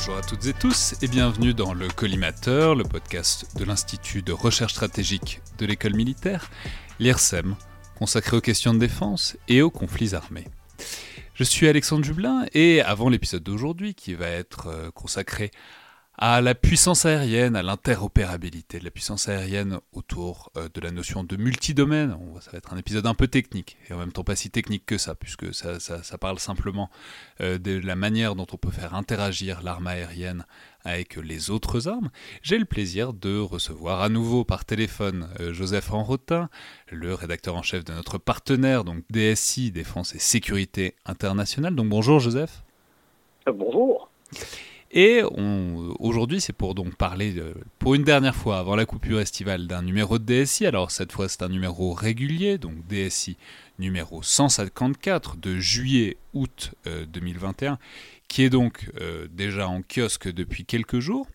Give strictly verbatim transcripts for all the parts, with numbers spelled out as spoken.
Bonjour à toutes et tous et bienvenue dans le Collimateur, le podcast de l'Institut de recherche stratégique de l'école militaire, l'I R S E M, consacré aux questions de défense et aux conflits armés. Je suis Alexandre Jublin et avant l'épisode d'aujourd'hui qui va être consacré à la puissance aérienne, à l'interopérabilité de la puissance aérienne autour euh, de la notion de multidomaine. On, ça va être un épisode un peu technique, et en même temps pas si technique que ça, puisque ça, ça, ça parle simplement euh, de la manière dont on peut faire interagir l'arme aérienne avec les autres armes. J'ai le plaisir de recevoir à nouveau par téléphone euh, Joseph Enrotin, le rédacteur en chef de notre partenaire, donc D S I, Défense et Sécurité Internationale. Donc bonjour Joseph. Euh, bonjour. Et on, aujourd'hui, c'est pour donc parler, de, pour une dernière fois, avant la coupure estivale, d'un numéro de D S I. Alors cette fois, c'est un numéro régulier, donc D S I numéro cent cinquante-quatre de juillet-août euh, deux mille vingt et un, qui est donc euh, déjà en kiosque depuis quelques jours.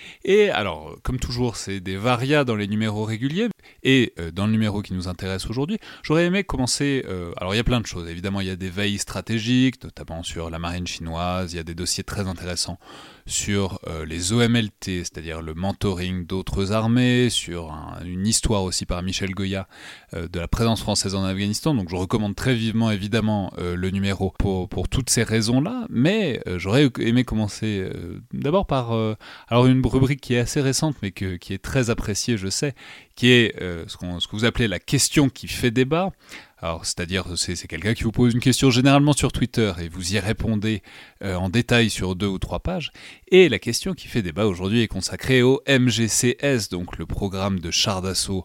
Et alors, comme toujours, c'est des varias dans les numéros réguliers. Et euh, dans le numéro qui nous intéresse aujourd'hui, j'aurais aimé commencer... Euh, alors, il y a plein de choses. Évidemment, il y a des veilles stratégiques, notamment sur la marine chinoise. Il y a des dossiers très intéressants sur euh, les O M L T, c'est-à-dire le mentoring d'autres armées, sur un, une histoire aussi par Michel Goya euh, de la présence française en Afghanistan. Donc, je recommande très vivement, évidemment, euh, le numéro pour, pour toutes ces raisons-là. Mais euh, j'aurais aimé commencer euh, d'abord par... Euh, alors, une rubrique qui est assez récente, mais que, qui est très appréciée, je sais, qui est euh, ce, qu'on, ce que vous appelez la question qui fait débat. Alors, c'est-à-dire, c'est, c'est quelqu'un qui vous pose une question généralement sur Twitter et vous y répondez euh, en détail sur deux ou trois pages. Et la question qui fait débat aujourd'hui est consacrée au M G C S, donc le programme de chars d'assaut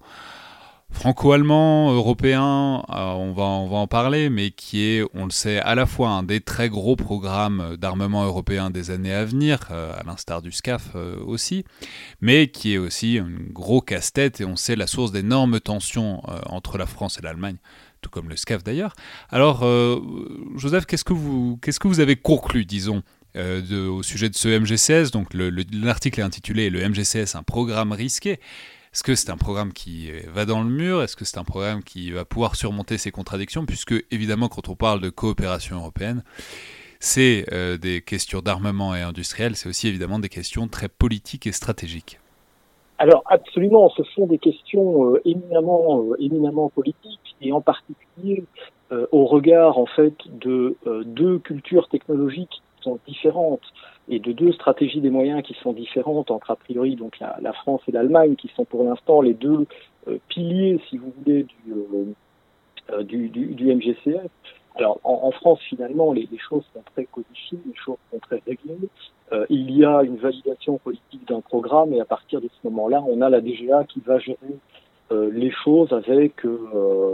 franco-allemand, européen, euh, on va, on va en parler, mais qui est, on le sait, à la fois un des très gros programmes d'armement européen des années à venir, euh, à l'instar du SCAF euh, aussi, mais qui est aussi un gros casse-tête, et on sait la source d'énormes tensions euh, entre la France et l'Allemagne, tout comme le SCAF d'ailleurs. Alors, euh, Joseph, qu'est-ce que vous, qu'est-ce que vous avez conclu, disons, euh, de, au sujet de ce M G C S? Donc, le, le, l'article est intitulé « Le M G C S, un programme risqué ». Est-ce que c'est un programme qui va dans le mur? Est-ce que c'est un programme qui va pouvoir surmonter ces contradictions? Puisque, évidemment, quand on parle de coopération européenne, c'est euh, des questions d'armement et industriel, c'est aussi évidemment des questions très politiques et stratégiques. Alors, absolument, ce sont des questions euh, éminemment, euh, éminemment politiques, et en particulier euh, au regard, en fait, de euh, deux cultures technologiques qui sont différentes, et de deux stratégies des moyens qui sont différentes entre, a priori, donc la, la France et l'Allemagne, qui sont pour l'instant les deux euh, piliers, si vous voulez, du, euh, du, du, du M G C S. Alors, en, en France, finalement, les, les choses sont très codifiées, les choses sont très réglées. Euh, il y a une validation politique d'un programme, et à partir de ce moment-là, on a la D G A qui va gérer euh, les choses avec, euh,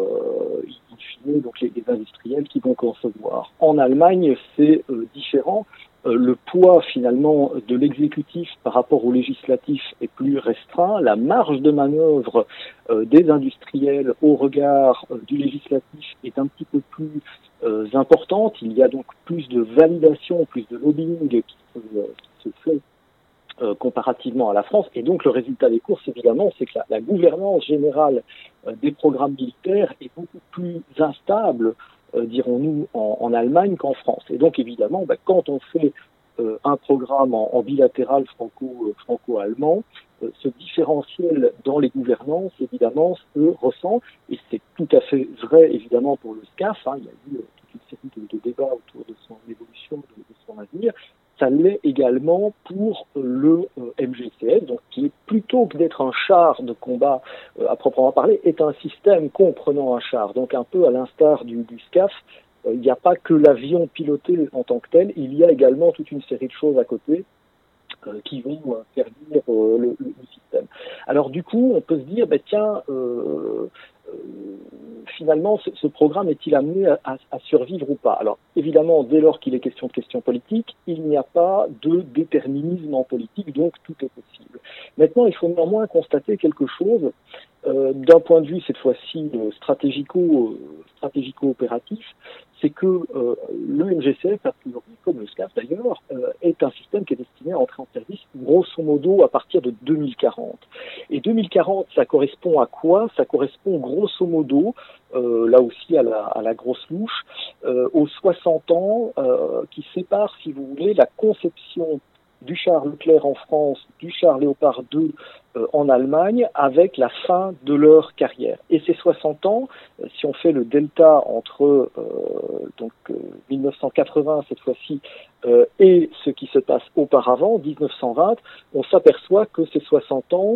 in fine, donc les, les industriels qui vont concevoir. En Allemagne, c'est euh, différent. Le poids finalement de l'exécutif par rapport au législatif est plus restreint. La marge de manœuvre euh, des industriels au regard euh, du législatif est un petit peu plus euh, importante. Il y a donc plus de validation, plus de lobbying qui se, euh, qui se fait euh, comparativement à la France. Et donc le résultat des courses, évidemment, c'est que la, la gouvernance générale euh, des programmes militaires est beaucoup plus instable, Euh, dirons-nous, en, en Allemagne qu'en France. Et donc, évidemment, bah, quand on fait euh, un programme en, en bilatéral franco, euh, franco-allemand, euh, ce différentiel dans les gouvernances, évidemment, se ressent. Et c'est tout à fait vrai, évidemment, pour le SCAF. Hein. Il y a eu euh, toute une série de, de débats autour de son évolution, de, de son avenir. Ça l'est également pour le euh, M G C S, donc qui est, plutôt que d'être un char de combat euh, à proprement parler, est un système comprenant un char. Donc un peu à l'instar du, du SCAF, euh, il n'y a pas que l'avion piloté en tant que tel, il y a également toute une série de choses à côté euh, qui vont euh, servir euh, le, le, le système. Alors du coup, on peut se dire, bah, tiens, euh, euh, finalement, ce, ce programme est-il amené à, à, à survivre ou pas? Alors, évidemment, dès lors qu'il est question de questions politiques, il n'y a pas de déterminisme en politique, donc tout est possible. Maintenant, il faut néanmoins constater quelque chose, euh, d'un point de vue, cette fois-ci, euh, stratégico, euh, stratégico-opératif, c'est que euh, le M G C S, a priori, comme le SCAF d'ailleurs, euh, est un système qui est destiné à entrer en service, grosso modo, à partir de deux mille quarante. Et deux mille quarante, ça correspond à quoi? Ça correspond grosso modo, euh, là aussi à la, à la grosse louche, euh, aux soixante ans euh, qui séparent, si vous voulez, la conception du char Leclerc en France, du char Léopard deux euh, en Allemagne, avec la fin de leur carrière. Et ces soixante ans, euh, si on fait le delta entre euh, donc euh, mille neuf cent quatre-vingts cette fois-ci euh, et ce qui se passe auparavant, dix-neuf cent vingt, on s'aperçoit que ces soixante ans,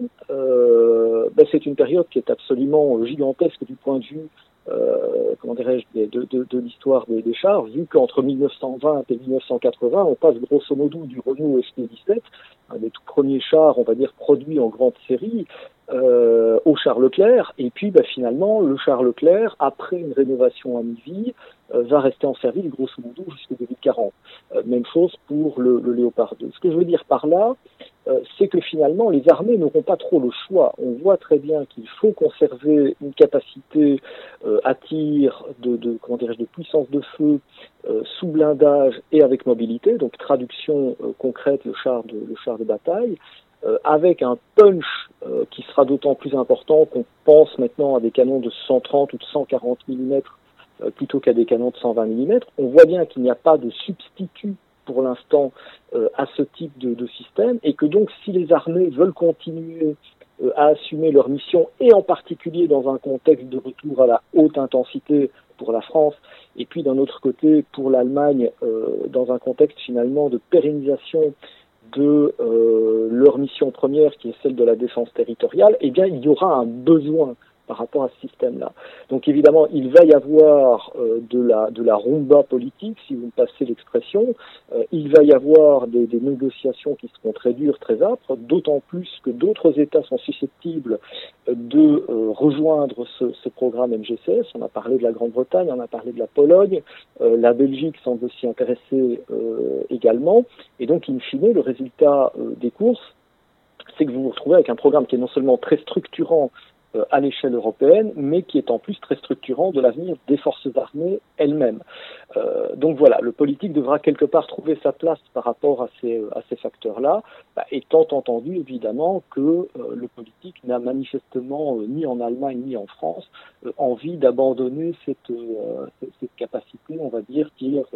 euh, ben c'est une période qui est absolument gigantesque du point de vue Euh, comment dirais-je, de, de, de, de l'histoire des, des chars, vu qu'entre mille neuf cent vingt et mille neuf cent quatre-vingts, on passe grosso modo du Renault S P dix-sept, un des tout premiers chars, on va dire, produits en grande série, euh, au char Leclerc, et puis bah, finalement, le char Leclerc, après une rénovation à mi-vie, euh, va rester en service grosso modo jusqu'en deux mille quarante. Euh, même chose pour le, le Léopard deux. Ce que je veux dire par là, Euh, c'est que finalement, les armées n'auront pas trop le choix. On voit très bien qu'il faut conserver une capacité euh, à tir de, de, comment dirais-je, de puissance de feu euh, sous blindage et avec mobilité, donc traduction euh, concrète, le char de, le char de bataille, euh, avec un punch euh, qui sera d'autant plus important qu'on pense maintenant à des canons de cent trente ou de cent quarante millimètres euh, plutôt qu'à des canons de cent vingt millimètres. On voit bien qu'il n'y a pas de substitut pour l'instant euh, à ce type de, de système, et que donc si les armées veulent continuer euh, à assumer leur mission, et en particulier dans un contexte de retour à la haute intensité pour la France, et puis d'un autre côté pour l'Allemagne, euh, dans un contexte finalement de pérennisation de euh, leur mission première, qui est celle de la défense territoriale, eh bien il y aura un besoin par rapport à ce système-là. Donc évidemment, il va y avoir euh, de la de la rumba politique, si vous me passez l'expression. Euh, il va y avoir des, des négociations qui seront très dures, très âpres, d'autant plus que d'autres États sont susceptibles de euh, rejoindre ce, ce programme M G C S. On a parlé de la Grande-Bretagne, on a parlé de la Pologne, euh, la Belgique semble s'y intéresser euh, également. Et donc, in fine, le résultat euh, des courses, c'est que vous vous retrouvez avec un programme qui est non seulement très structurant à l'échelle européenne, mais qui est en plus très structurant de l'avenir des forces armées elles-mêmes. Euh, donc voilà, le politique devra quelque part trouver sa place par rapport à ces, à ces facteurs-là, bah, étant entendu évidemment que euh, le politique n'a manifestement euh, ni en Allemagne ni en France euh, envie d'abandonner cette, euh, cette capacité, on va dire, tir, euh,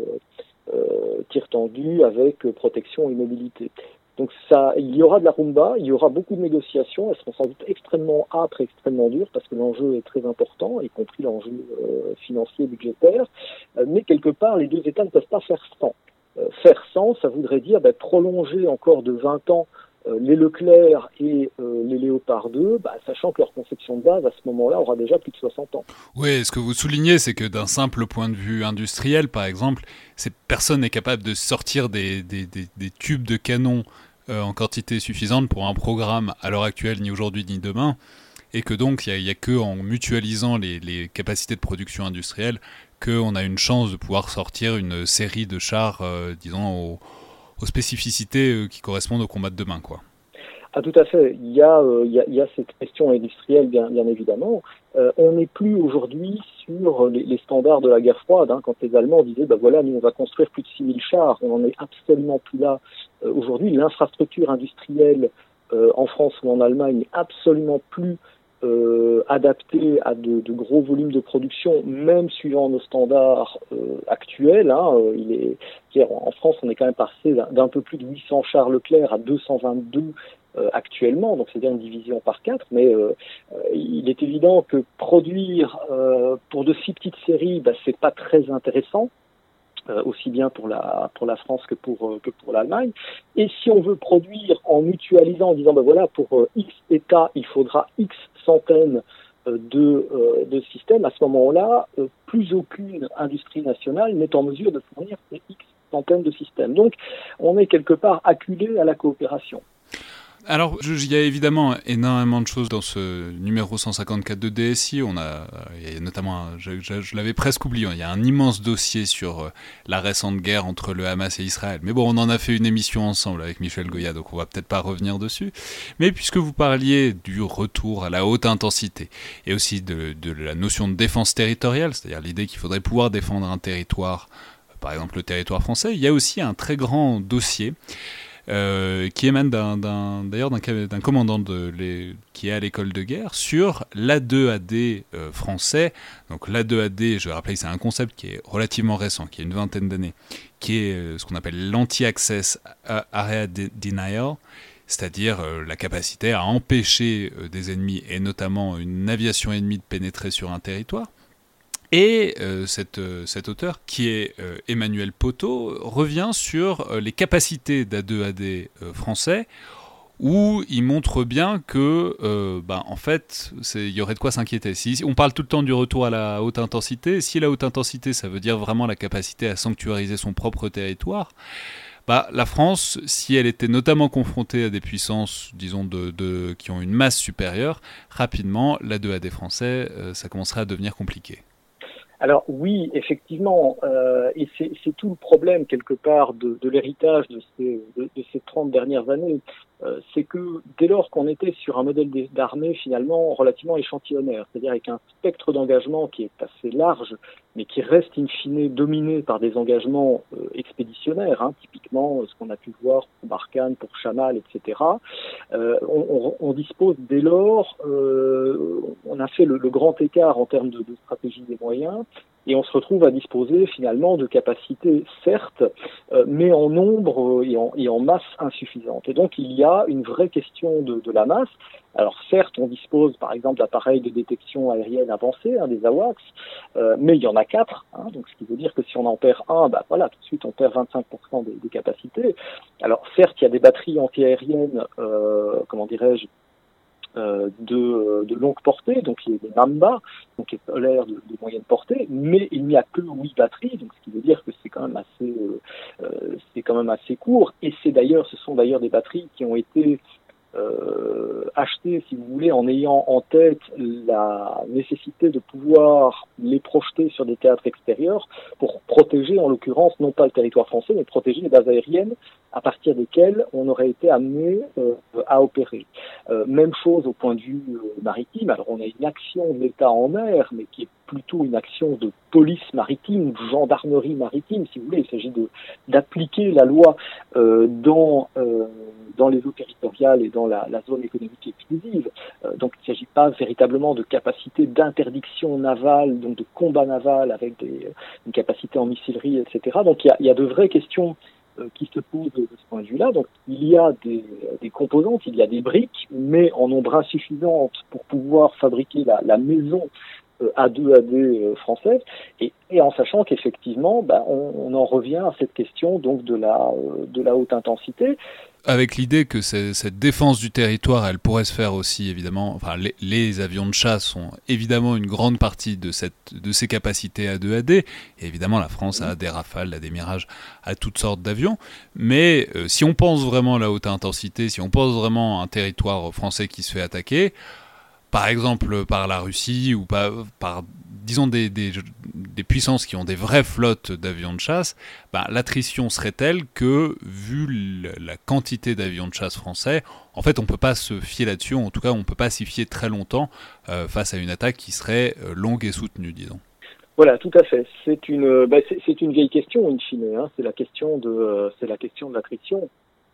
euh, tir tendu avec euh, protection et mobilité. Donc ça, il y aura de la rumba, il y aura beaucoup de négociations, elles seront sans doute extrêmement âpres et extrêmement dures parce que l'enjeu est très important, y compris l'enjeu euh, financier, budgétaire, euh, mais quelque part les deux États ne peuvent pas faire sans. Euh, faire sans, ça voudrait dire bah, prolonger encore de vingt ans euh, les Leclerc et euh, les Léopard deux, bah, sachant que leur conception de base à ce moment-là aura déjà plus de soixante ans. Oui, ce que vous soulignez, c'est que d'un simple point de vue industriel, par exemple, c'est, personne n'est capable de sortir des, des, des, des tubes de canon euh, en quantité suffisante pour un programme à l'heure actuelle, ni aujourd'hui ni demain, et que donc il n'y a, a que en mutualisant les, les capacités de production industrielle qu'on a une chance de pouvoir sortir une série de chars, euh, disons, aux, aux spécificités euh, qui correspondent au combat de demain, quoi. Ah, tout à fait. Il y a, euh, il y a, il y a cette question industrielle, bien, bien évidemment. Euh, on n'est plus aujourd'hui sur les, les standards de la guerre froide, hein, quand les Allemands disaient, ben voilà, nous on va construire plus de six mille chars. On n'en est absolument plus là. Euh, aujourd'hui, l'infrastructure industrielle euh, en France ou en Allemagne n'est absolument plus euh, adaptée à de, de gros volumes de production, même suivant nos standards euh, actuels. Hein. Euh, il est, en France, on est quand même passé d'un, d'un peu plus de huit cents chars Leclerc à deux cent vingt-deux Euh, actuellement, donc c'est-à-dire une division par quatre, mais euh, euh, il est évident que produire euh, pour de si petites séries, bah, c'est pas très intéressant, euh, aussi bien pour la pour la France que pour euh, que pour l'Allemagne. Et si on veut produire en mutualisant, en disant ben voilà, pour euh, X États, il faudra X centaines euh, de euh, de systèmes, à ce moment-là, euh, plus aucune industrie nationale n'est en mesure de fournir ces X centaines de systèmes. Donc, on est quelque part acculé à la coopération. Alors, il y a évidemment énormément de choses dans ce numéro cent cinquante-quatre de D S I. On a, il y a notamment, un, je, je, je l'avais presque oublié, il y a un immense dossier sur la récente guerre entre le Hamas et Israël. Mais bon, on en a fait une émission ensemble avec Michel Goya, donc on va peut-être pas revenir dessus. Mais puisque vous parliez du retour à la haute intensité et aussi de, de la notion de défense territoriale, c'est-à-dire l'idée qu'il faudrait pouvoir défendre un territoire, par exemple le territoire français, il y a aussi un très grand dossier euh, qui émane d'un, d'un, d'ailleurs d'un, d'un commandant de les, qui est à l'école de guerre sur l'A deux A D euh, français. Donc l'A deux A D, je vais rappeler, c'est un concept qui est relativement récent, qui a une vingtaine d'années, qui est euh, ce qu'on appelle l'anti-access area denial, c'est-à-dire euh, la capacité à empêcher euh, des ennemis, et notamment une aviation ennemie, de pénétrer sur un territoire. Et euh, cette, euh, cet auteur, qui est euh, Emmanuel Poteau, revient sur euh, les capacités d'A deux A D euh, français, où il montre bien que, euh, bah, en fait, il y aurait de quoi s'inquiéter. Si, on parle tout le temps du retour à la haute intensité. Si la haute intensité, ça veut dire vraiment la capacité à sanctuariser son propre territoire, bah, la France, si elle était notamment confrontée à des puissances, disons, de, de, qui ont une masse supérieure, rapidement, l'A deux A D français, euh, ça commencerait à devenir compliqué. Alors oui, effectivement, euh, et c'est, c'est tout le problème quelque part de, de l'héritage de ces, de, de ces trente dernières années, euh, c'est que dès lors qu'on était sur un modèle d'armée finalement relativement échantillonnaire, c'est-à-dire avec un spectre d'engagement qui est assez large, mais qui reste in fine dominé par des engagements euh, expéditionnaires, hein, typiquement ce qu'on a pu voir pour Barkhane, pour Chamal, et cetera. Euh, on, on, on dispose dès lors, euh, on a fait le, le grand écart en termes de, de stratégie des moyens, et on se retrouve à disposer finalement de capacités, certes, euh, mais en nombre et en, et en masse insuffisante. Et donc il y a une vraie question de, de la masse. Alors certes, on dispose par exemple d'appareils de détection aérienne avancés, hein, des AWACS, euh, mais il y en a quatre, hein, donc ce qui veut dire que si on en perd un, bah voilà, tout de suite on perd vingt-cinq pour cent des, des capacités. Alors certes, il y a des batteries antiaériennes, euh, comment dirais-je, Euh, de, de longue portée, donc il y a des Mamba, donc qui est solaire de, de moyenne portée, mais il n'y a que huit batteries, donc ce qui veut dire que c'est quand même assez, euh, c'est quand même assez court. Et c'est d'ailleurs, ce sont d'ailleurs des batteries qui ont été euh, achetées, si vous voulez, en ayant en tête la nécessité de pouvoir les projeter sur des théâtres extérieurs pour protéger, en l'occurrence, non pas le territoire français, mais protéger les bases aériennes à partir desquelles on aurait été amené euh, à opérer. Euh, même chose au point de vue euh, maritime. Alors on a une action de l'État en mer, mais qui est plutôt une action de police maritime, de gendarmerie maritime, si vous voulez. Il s'agit de d'appliquer la loi euh, dans euh, dans les eaux territoriales et dans la, la zone économique exclusive. Euh, donc il ne s'agit pas véritablement de capacité d'interdiction navale, donc de combat naval avec des, une capacité en missilerie, et cetera. Donc il y a, il y a de vraies questions qui se posent de ce point de vue-là. Donc, il y a des, des composantes, il y a des briques, mais en nombre insuffisant pour pouvoir fabriquer la, la maison euh, A deux A D euh, française, et, et en sachant qu'effectivement, bah, on, on en revient à cette question donc de la, euh, de la haute intensité. Avec l'idée que cette défense du territoire, elle pourrait se faire aussi, évidemment, enfin, les, les avions de chasse sont évidemment une grande partie de, cette, de ces capacités A deux A D, et évidemment la France a des Rafales, a des Mirages, a toutes sortes d'avions, mais euh, si on pense vraiment à la haute intensité, si on pense vraiment à un territoire français qui se fait attaquer, par exemple par la Russie ou par, par disons des, des, des puissances qui ont des vraies flottes d'avions de chasse, ben, l'attrition serait telle que, vu le, la quantité d'avions de chasse français, en fait on ne peut pas se fier là-dessus, en tout cas on ne peut pas s'y fier très longtemps euh, face à une attaque qui serait euh, longue et soutenue, disons. Voilà, tout à fait. C'est une, bah, c'est, c'est une vieille question, in fine. Hein. C'est la question de, euh, c'est la question de l'attrition,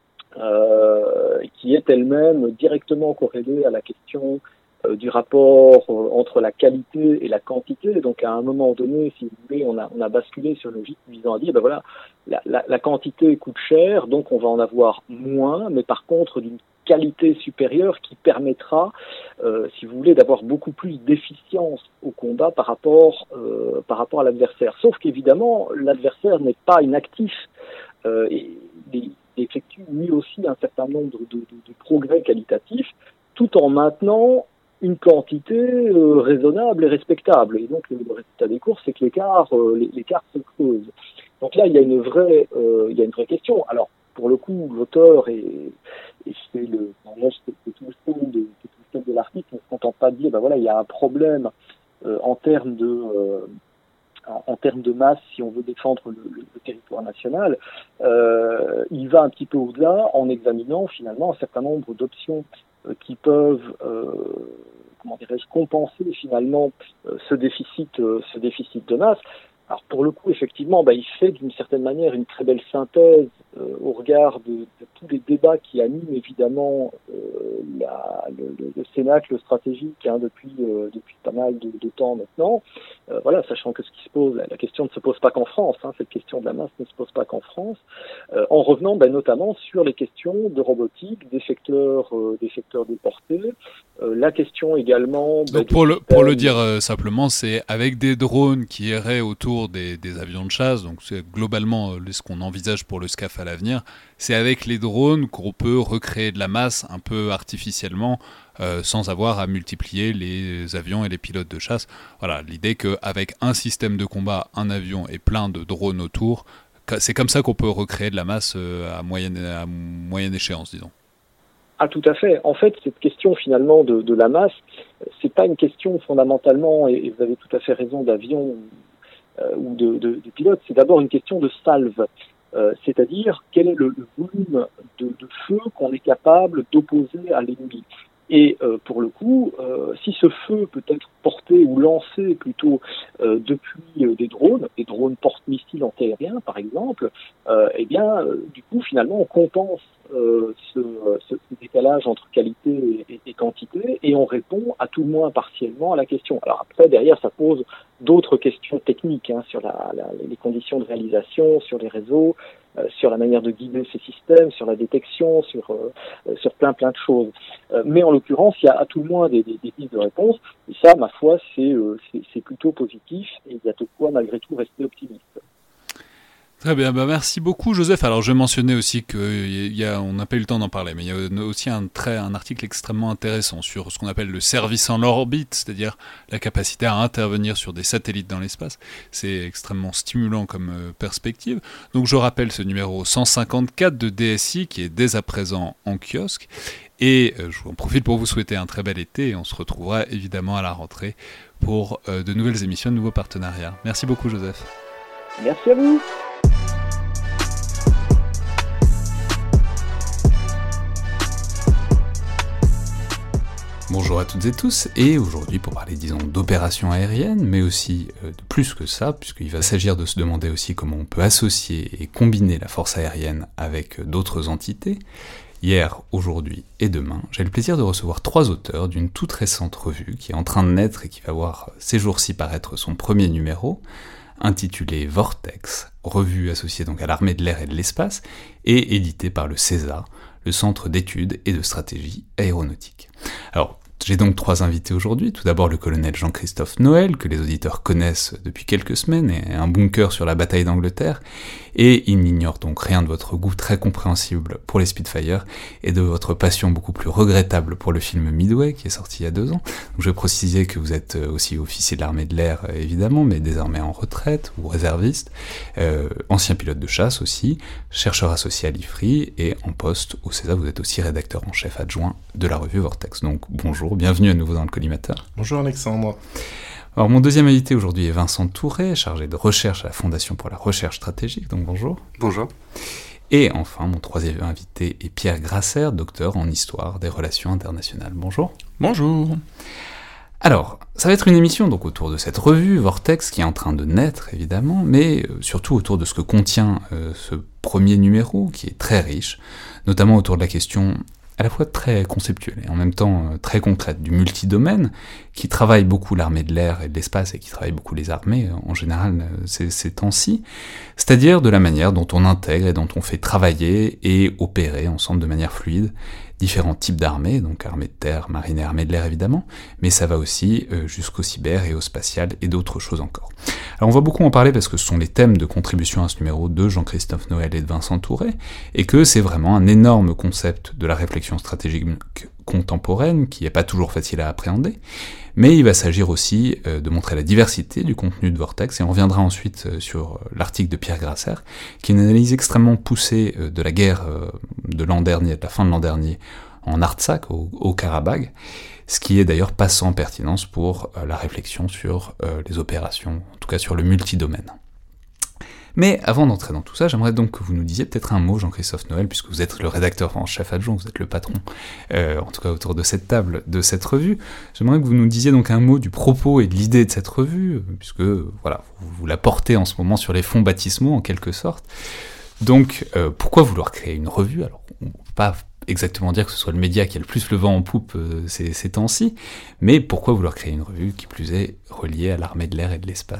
euh, qui est elle-même directement corrélée à la question euh, du rapport euh, entre la qualité et la quantité. Donc, à un moment donné, si vous voulez, on a, on a basculé sur une logique visant à dire, ben voilà, la, la, la quantité coûte cher, donc on va en avoir moins, mais par contre d'une qualité supérieure qui permettra, euh, si vous voulez, d'avoir beaucoup plus d'efficience au combat par rapport, euh, par rapport à l'adversaire. Sauf qu'évidemment, l'adversaire n'est pas inactif euh, et il effectue lui aussi un certain nombre de, de, de progrès qualitatifs, tout en maintenant une quantité euh, raisonnable et respectable. Et donc, le, le résultat des courses, c'est que l'écart, euh, l'écart se creuse. Donc là, il y a une vraie, euh, il y a une vraie question. Alors, pour le coup, l'auteur est, et c'est le, c'est, c'est tout le style de, c'est tout le style de l'article, ne se contente pas de dire, ben voilà, il y a un problème euh, en termes de, euh, en, en termes de masse, si on veut défendre le, le, le territoire national. Euh, il va un petit peu au-delà en examinant finalement un certain nombre d'options euh, qui peuvent, euh, comment dirais-je, compenser finalement euh, ce déficit, euh, ce déficit de masse. Alors pour le coup, effectivement, bah, il fait d'une certaine manière une très belle synthèse euh, au regard de, de tous les débats qui animent évidemment euh, la, le, le, le Cénacle stratégique hein, depuis, euh, depuis pas mal de, de temps maintenant, euh, voilà, sachant que ce qui se pose, la, la question ne se pose pas qu'en France, hein, cette question de la masse ne se pose pas qu'en France, euh, en revenant ben, notamment sur les questions de robotique, des secteurs, euh, des secteurs déportés, euh, la question également... Ben, Donc pour, le, pour le dire euh, simplement, c'est avec des drones qui erraient autour des, des avions de chasse, donc c'est globalement euh, ce qu'on envisage pour le S C A F à l'avenir, c'est avec les drones qu'on peut recréer de la masse un peu artificiellement, euh, sans avoir à multiplier les avions et les pilotes de chasse. Voilà, l'idée qu'avec un système de combat, un avion et plein de drones autour, c'est comme ça qu'on peut recréer de la masse euh, à, moyenne, à moyenne échéance, disons. Ah, tout à fait. En fait, cette question finalement de, de la masse, c'est pas une question fondamentalement, et, et vous avez tout à fait raison, d'avion euh, ou de, de, de pilote, c'est d'abord une question de salve. Euh, c'est-à-dire quel est le, le volume de, de feu qu'on est capable d'opposer à l'ennemi. Et euh, pour le coup, euh, si ce feu peut être porté ou lancé plutôt euh, depuis euh, des drones, des drones porte-missiles antiaériens par exemple, euh, eh bien, euh, du coup, finalement, on compense euh, ce, ce décalage entre qualité et, et quantité et on répond à tout le moins partiellement à la question. Alors après, derrière, ça pose d'autres questions techniques hein, sur la, la, les conditions de réalisation, sur les réseaux, Euh, sur la manière de guider ces systèmes, sur la détection, sur euh, sur plein plein de choses. Euh, mais en l'occurrence, il y a à tout le moins des, des, des pistes de réponse. Et ça, ma foi, c'est, euh, c'est c'est plutôt positif. Et il y a de quoi malgré tout rester optimiste. Très bien, bah merci beaucoup Joseph. Alors je vais mentionner aussi qu'il y a, on n'a pas eu le temps d'en parler, mais il y a aussi un, très, un article extrêmement intéressant sur ce qu'on appelle le service en orbite, c'est-à-dire la capacité à intervenir sur des satellites dans l'espace. C'est extrêmement stimulant comme euh, perspective. Donc je rappelle ce numéro cent cinquante-quatre de D S I qui est dès à présent en kiosque. Et euh, je en profite pour vous souhaiter un très bel été et on se retrouvera évidemment à la rentrée pour euh, de nouvelles émissions, de nouveaux partenariats. Merci beaucoup Joseph. Merci à vous. Bonjour à toutes et tous, et aujourd'hui pour parler disons d'opérations aériennes, mais aussi euh, de plus que ça, puisqu'il va s'agir de se demander aussi comment on peut associer et combiner la force aérienne avec euh, d'autres entités. Hier, aujourd'hui et demain, j'ai le plaisir de recevoir trois auteurs d'une toute récente revue qui est en train de naître et qui va voir ces jours-ci paraître son premier numéro, intitulé Vortex, revue associée donc à l'armée de l'air et de l'espace, et éditée par le CESA, le Centre d'études et de stratégie aéronautique. Alors, j'ai donc trois invités aujourd'hui. Tout d'abord le colonel Jean-Christophe Noël, que les auditeurs connaissent depuis quelques semaines, et un bunker sur la bataille d'Angleterre, et il n'ignore donc rien de votre goût très compréhensible pour les Spitfire, et de votre passion beaucoup plus regrettable pour le film Midway, qui est sorti il y a deux ans. Donc je vais préciser que vous êtes aussi officier de l'armée de l'air, évidemment, mais désormais en retraite, ou réserviste, euh, ancien pilote de chasse aussi, chercheur associé à l'I F R I, et en poste au CESA, vous êtes aussi rédacteur en chef adjoint de la revue Vortex. Donc bonjour, bienvenue à nouveau dans le collimateur. Bonjour Alexandre. Alors mon deuxième invité aujourd'hui est Vincent Touré, chargé de recherche à la Fondation pour la recherche stratégique, donc bonjour. Bonjour. Et enfin, mon troisième invité est Pierre Grasser, docteur en histoire des relations internationales. Bonjour. Bonjour. Alors, ça va être une émission donc autour de cette revue, Vortex, qui est en train de naître, évidemment, mais euh, surtout autour de ce que contient euh, ce premier numéro, qui est très riche, notamment autour de la question à la fois très conceptuelle et en même temps euh, très concrète du multidomaine, qui travaille beaucoup l'armée de l'air et de l'espace et qui travaille beaucoup les armées euh, en général euh, ces, ces temps-ci, c'est-à-dire de la manière dont on intègre et dont on fait travailler et opérer ensemble de manière fluide différents types d'armées, donc armée de terre, marine et armée de l'air évidemment, mais ça va aussi euh, jusqu'au cyber et au spatial et d'autres choses encore. Alors on va beaucoup en parler parce que ce sont les thèmes de contribution à ce numéro de Jean-Christophe Noël et de Vincent Touré, et que c'est vraiment un énorme concept de la réflexion stratégique contemporaine qui n'est pas toujours facile à appréhender, mais il va s'agir aussi euh, de montrer la diversité du contenu de Vortex, et on reviendra ensuite euh, sur euh, l'article de Pierre Grasser, qui est une analyse extrêmement poussée euh, de la guerre euh, de l'an dernier, de la fin de l'an dernier, en Artsakh, au, au Karabagh, ce qui est d'ailleurs pas sans pertinence pour euh, la réflexion sur euh, les opérations, en tout cas sur le multidomaine. Mais avant d'entrer dans tout ça, j'aimerais donc que vous nous disiez peut-être un mot, Jean-Christophe Noël, puisque vous êtes le rédacteur en chef adjoint, vous êtes le patron, euh, en tout cas autour de cette table, de cette revue. J'aimerais que vous nous disiez donc un mot du propos et de l'idée de cette revue, puisque voilà, vous, vous la portez en ce moment sur les fonds baptismaux en quelque sorte. Donc, euh, pourquoi vouloir créer une revue ? Alors, on ne peut pas exactement dire que ce soit le média qui a le plus le vent en poupe euh, ces, ces temps-ci, mais pourquoi vouloir créer une revue qui plus est reliée à l'armée de l'air et de l'espace ?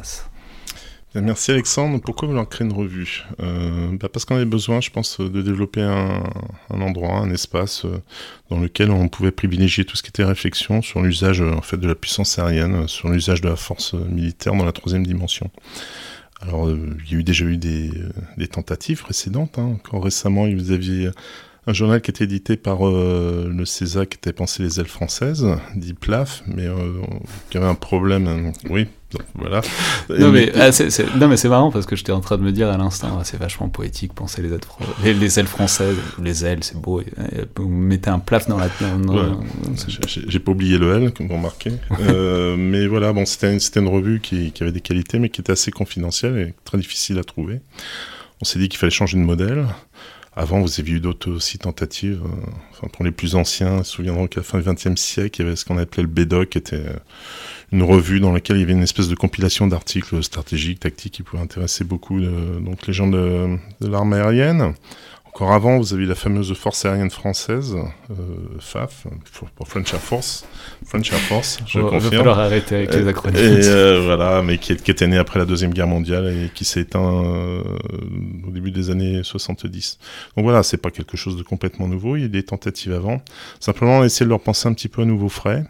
Merci Alexandre. Pourquoi vouloir créer une revue ? euh, bah Parce qu'on avait besoin, je pense, de développer un, un endroit, un espace euh, dans lequel on pouvait privilégier tout ce qui était réflexion sur l'usage euh, en fait, de la puissance aérienne, sur l'usage de la force militaire dans la troisième dimension. Alors, euh, il y a eu déjà eu des, euh, des tentatives précédentes. Hein. Encore récemment, vous aviez un journal qui était édité par euh, le CESA qui était pensé les ailes françaises, dit P L A F, mais euh, qui avait un problème. Hein. Oui. Donc, voilà. Non mais, ah, c'est, c'est, non mais c'est marrant parce que j'étais en train de me dire à l'instant, ah, c'est vachement poétique, penser les ailes, les, les ailes françaises, les ailes, c'est beau, vous mettez un plaf dans la... Dans, ouais. dans, j'ai, j'ai pas oublié le L, comme vous remarquez. euh, mais voilà, bon, c'était, une, c'était une revue qui, qui avait des qualités, mais qui était assez confidentielle et très difficile à trouver. On s'est dit qu'il fallait changer de modèle. Avant, vous aviez eu d'autres aussi tentatives. Euh, enfin, pour les plus anciens, ils se souviendront qu'à la fin du vingtième siècle, il y avait ce qu'on appelait le B D O C, qui était une revue dans laquelle il y avait une espèce de compilation d'articles stratégiques, tactiques, qui pouvaient intéresser beaucoup de, donc les gens de, de l'armée aérienne. Encore avant, vous avez la fameuse Force aérienne française, euh, F A F, pour French Air Force, French Air Force, je oh, confirme. Il va falloir arrêter avec les acronymes. Et euh, voilà, mais qui, qui était né après la Deuxième Guerre mondiale et qui s'est éteint euh, au début des années soixante-dix. Donc voilà, c'est pas quelque chose de complètement nouveau, il y a eu des tentatives avant. Simplement, on a essayé de leur penser un petit peu à nouveau frais,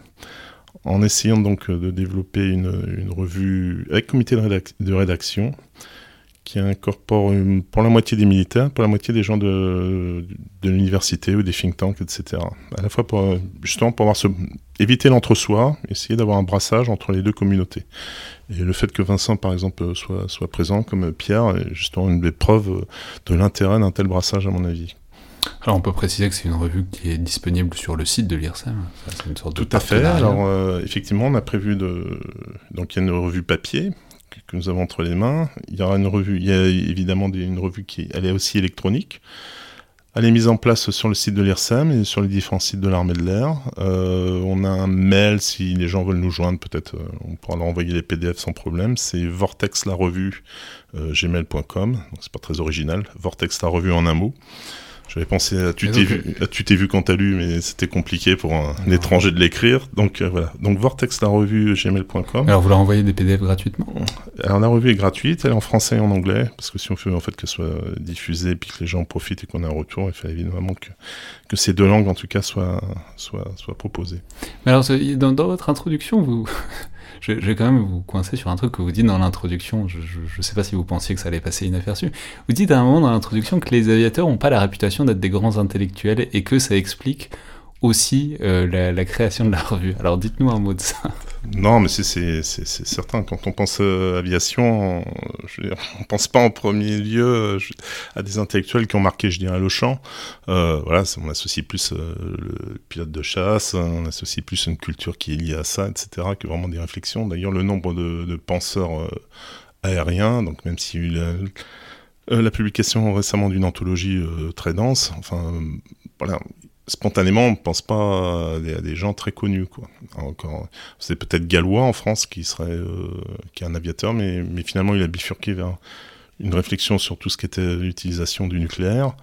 en essayant donc de développer une, une revue avec comité de, rédac- de rédaction, qui incorpore une, pour la moitié des militaires, pour la moitié des gens de, de l'université ou des think tanks, et cetera. À la fois pour, justement pour avoir ce, éviter l'entre-soi, essayer d'avoir un brassage entre les deux communautés. Et le fait que Vincent, par exemple, soit, soit présent, comme Pierre, est justement une des preuves de l'intérêt d'un tel brassage, à mon avis. Alors on peut préciser que c'est une revue qui est disponible sur le site de l'I R S E M. C'est une sorte Tout de à fait. Alors euh, effectivement, on a prévu de... Donc il y a une revue papier que nous avons entre les mains. Il y aura une revue, il y a évidemment des, une revue qui elle est aussi électronique. Elle est mise en place sur le site de l'I R S E M et sur les différents sites de l'armée de l'air. Euh, on a un mail, si les gens veulent nous joindre, peut-être euh, on pourra leur envoyer les P D F sans problème. C'est vortex la revue euh, gmail point com. Donc c'est pas très original. Vortex la revue en un mot. J'avais pensé à tu t'es vu, à tu t'es vu quand t'as lu, mais c'était compliqué pour un, un étranger de l'écrire. Donc euh, voilà. Donc vortex la revue gmail point com. Alors vous leur envoyez des P D F gratuitement ? Alors la revue est gratuite, elle est en français et en anglais, parce que si on veut en fait qu'elle soit diffusée et puis que les gens en profitent et qu'on ait un retour, il fallait évidemment que, que ces deux langues en tout cas soient, soient, soient proposées. Mais alors dans, dans votre introduction, vous... Je, je vais quand même vous coincer sur un truc que vous dites dans l'introduction. Je ne sais pas si vous pensiez que ça allait passer inaperçu. Vous dites à un moment dans l'introduction que les aviateurs n'ont pas la réputation d'être des grands intellectuels et que ça explique aussi euh, la, la création de la revue. Alors dites-nous un mot de ça. Non, mais c'est, c'est, c'est, c'est certain. Quand on pense à aviation, je veux dire, on pense pas en premier lieu à des intellectuels qui ont marqué, je dirais, le champ. Euh, voilà, on associe plus euh, le pilote de chasse, on associe plus une culture qui est liée à ça, et cetera, que vraiment des réflexions. D'ailleurs, le nombre de, de penseurs euh, aériens, donc même s'il y a eu la, euh, la publication récemment d'une anthologie euh, très dense, enfin, euh, voilà. Spontanément, on ne pense pas à des, à des gens très connus, quoi. Encore, c'est peut-être Gallois en France qui serait, euh, qui est un aviateur, mais, mais finalement il a bifurqué vers une réflexion sur tout ce qui était l'utilisation du nucléaire.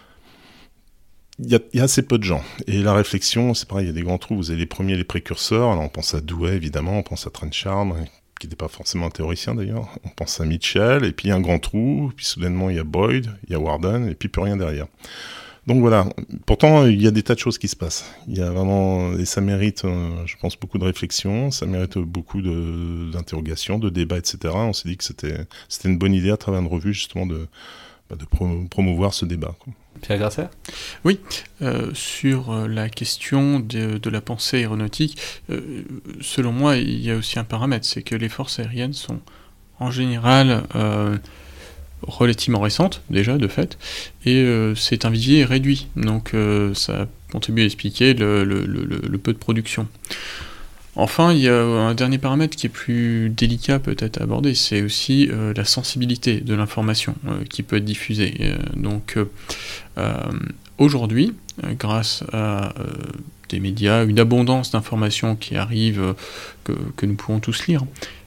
Il y a, il y a assez peu de gens. Et la réflexion, c'est pareil, il y a des grands trous. Vous avez les premiers, les précurseurs. Alors on pense à Douai, évidemment, on pense à Trenchard, qui n'était pas forcément un théoricien d'ailleurs. On pense à Mitchell, et puis il y a un grand trou, puis soudainement il y a Boyd, il y a Warden, et puis plus rien derrière. Donc voilà, pourtant il y a des tas de choses qui se passent. Il y a vraiment, et ça mérite, euh, je pense, beaucoup de réflexion, ça mérite beaucoup de, d'interrogations, de débats, et cetera. On s'est dit que c'était, c'était une bonne idée à travers une revue justement de, bah, de pro- promouvoir ce débat, quoi. Pierre Grasser ? Oui, euh, sur la question de, de la pensée aéronautique, euh, selon moi, il y a aussi un paramètre, c'est que les forces aériennes sont en général euh, relativement récentes, déjà, de fait, et euh, c'est un vivier réduit, donc euh, ça contribue à expliquer le, le, le, le peu de production. Enfin, il y a un dernier paramètre qui est plus délicat peut-être à aborder, c'est aussi euh, la sensibilité de l'information euh, qui peut être diffusée. Euh, donc euh, euh, aujourd'hui, euh, grâce à euh, des médias, une abondance d'informations qui arrivent, euh, que, que nous pouvons tous lire,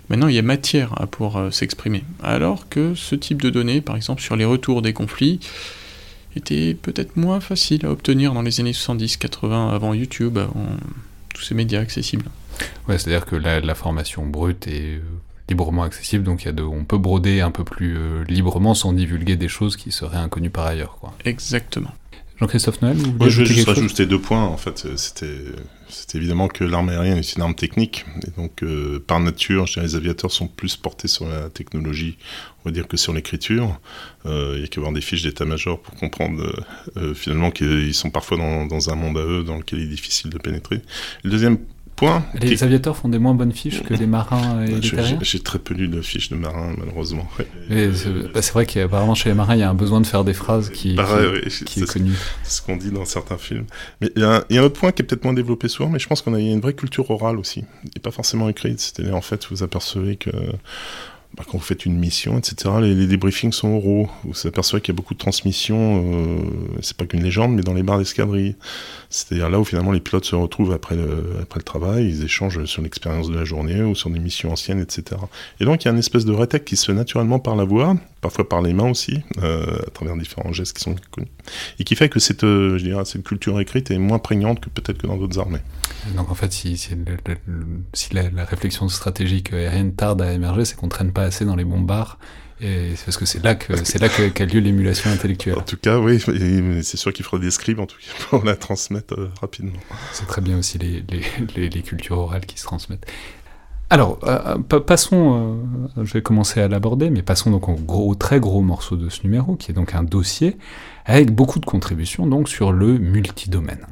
Maintenant, il y a matière à pouvoir euh, s'exprimer. Alors que ce type de données, par exemple sur les retours des conflits, était peut-être moins facile à obtenir dans les années soixante-dix quatre-vingts, avant YouTube, avant tous ces médias accessibles. Ouais, c'est-à-dire que la, l'information brute est euh, librement accessible, donc il y a de, on peut broder un peu plus euh, librement sans divulguer des choses qui seraient inconnues par ailleurs, quoi. Exactement. Jean-Christophe Noël, vous Moi, je vais juste chose rajouter deux points. En fait, c'était, c'était évidemment que l'arme aérienne est une arme technique. Et donc, euh, par nature, je dirais, les aviateurs sont plus portés sur la technologie, on va dire, que sur l'écriture. Euh, il y a qu'à voir des fiches d'état-major pour comprendre euh, finalement qu'ils sont parfois dans, dans un monde à eux dans lequel il est difficile de pénétrer. Le deuxième point... Les qui... aviateurs font des moins bonnes fiches que les marins et bah, les je, terriens. j'ai, j'ai très peu lu de fiches de marins, malheureusement. Et et c'est, bah, c'est vrai qu'apparemment chez les marins, il y a un besoin de faire des phrases qui, bah, qui, ouais, ouais, qui est connu. C'est ce qu'on dit dans certains films. Mais il y, y a un autre point qui est peut-être moins développé souvent, mais je pense qu'il y a une vraie culture orale aussi, et pas forcément écrite. C'est-à-dire, en fait, vous apercevez que... Bah, quand vous faites une mission, et cetera, les, les débriefings sont oraux. Vous vous apercevez qu'il y a beaucoup de transmissions, euh, c'est pas qu'une légende, mais dans les bars d'escadrille. C'est-à-dire là où finalement les pilotes se retrouvent après le, après le travail, ils échangent sur l'expérience de la journée ou sur des missions anciennes, et cetera. Et donc il y a une espèce de rétec qui se fait naturellement par la voix, parfois par les mains aussi, euh, à travers différents gestes qui sont connus, et qui fait que cette, euh, je dirais, cette culture écrite est moins prégnante que peut-être que dans d'autres armées. Donc en fait, si, si, le, le, le, si la, la réflexion stratégique aérienne tarde à émerger, c'est qu'on traîne pas assez dans les bons bars, et c'est parce que c'est là que c'est là que, qu'a lieu l'émulation intellectuelle. En tout cas, oui, et c'est sûr qu'il faudra des scribes en tout cas pour la transmettre euh, rapidement. C'est très bien aussi les, les, les, les cultures orales qui se transmettent. Alors, euh, passons, euh, je vais commencer à l'aborder, mais passons donc au, gros, au très gros morceau de ce numéro, qui est donc un dossier avec beaucoup de contributions donc sur le multidomaine.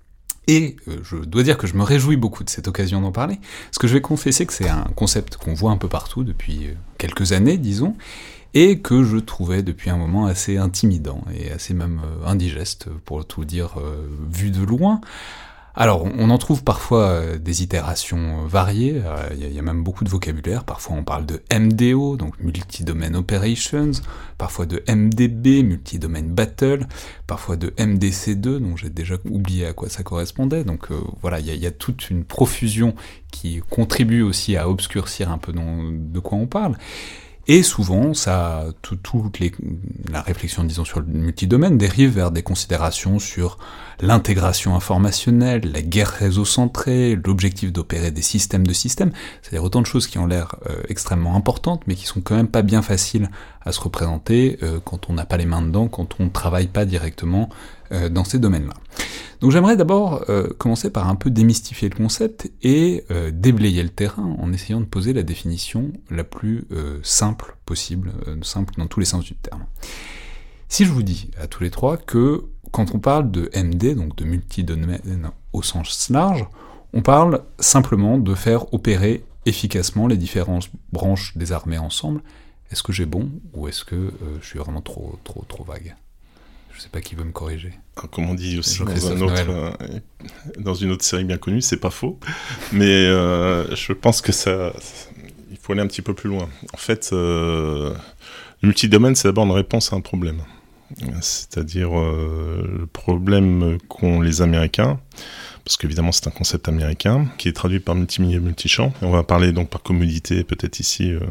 Et euh, je dois dire que je me réjouis beaucoup de cette occasion d'en parler, parce que je vais confesser que c'est un concept qu'on voit un peu partout depuis euh, quelques années, disons, et que je trouvais depuis un moment assez intimidant, et assez même euh, indigeste, pour tout dire, euh, vu de loin. Alors, on en trouve parfois euh, des itérations variées, il euh, y, y a même beaucoup de vocabulaire, parfois on parle de M D O, donc Multi-Domain Operations, parfois de M D B, Multi-Domain Battle, parfois de M D C deux, dont j'ai déjà oublié à quoi ça correspondait, donc euh, voilà, il y, y a toute une profusion qui contribue aussi à obscurcir un peu dont, de quoi on parle. Et souvent, ça, tout, tout les, la réflexion, disons, sur le multidomaine dérive vers des considérations sur l'intégration informationnelle, la guerre réseau-centrée, l'objectif d'opérer des systèmes de systèmes, c'est-à-dire autant de choses qui ont l'air euh, extrêmement importantes, mais qui sont quand même pas bien faciles à se représenter euh, quand on n'a pas les mains dedans, quand on ne travaille pas directement euh, dans ces domaines-là. Donc j'aimerais d'abord euh, commencer par un peu démystifier le concept et euh, déblayer le terrain en essayant de poser la définition la plus euh, simple possible, euh, simple dans tous les sens du terme. Si je vous dis à tous les trois que quand on parle de M D, donc de multidomaine au sens large, on parle simplement de faire opérer efficacement les différentes branches des armées ensemble, est-ce que j'ai bon ou est-ce que euh, je suis vraiment trop, trop, trop vague ? Je sais pas qui veut me corriger. Comme on dit aussi dans, Christophe un autre, euh, dans une autre série bien connue, c'est pas faux, mais euh, je pense que ça, il faut aller un petit peu plus loin. En fait, euh, le multidomaine, c'est d'abord une réponse à un problème. C'est-à-dire euh, le problème qu'ont les Américains, parce qu'évidemment c'est un concept américain, qui est traduit par multimilieu multichamp, et on va parler donc par commodité peut-être ici euh,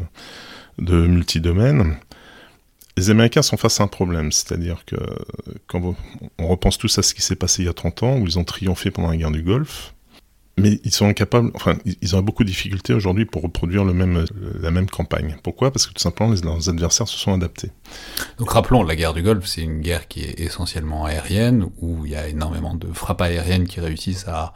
de multidomaine. Les Américains sont face à un problème, c'est-à-dire que quand on repense tous à ce qui s'est passé il y a trente ans, où ils ont triomphé pendant la guerre du Golfe, mais ils sont incapables, enfin, ils ont beaucoup de difficultés aujourd'hui pour reproduire le même, la même campagne. Pourquoi ? Parce que tout simplement, les, leurs adversaires se sont adaptés. Donc rappelons, la guerre du Golfe, c'est une guerre qui est essentiellement aérienne, où il y a énormément de frappes aériennes qui réussissent à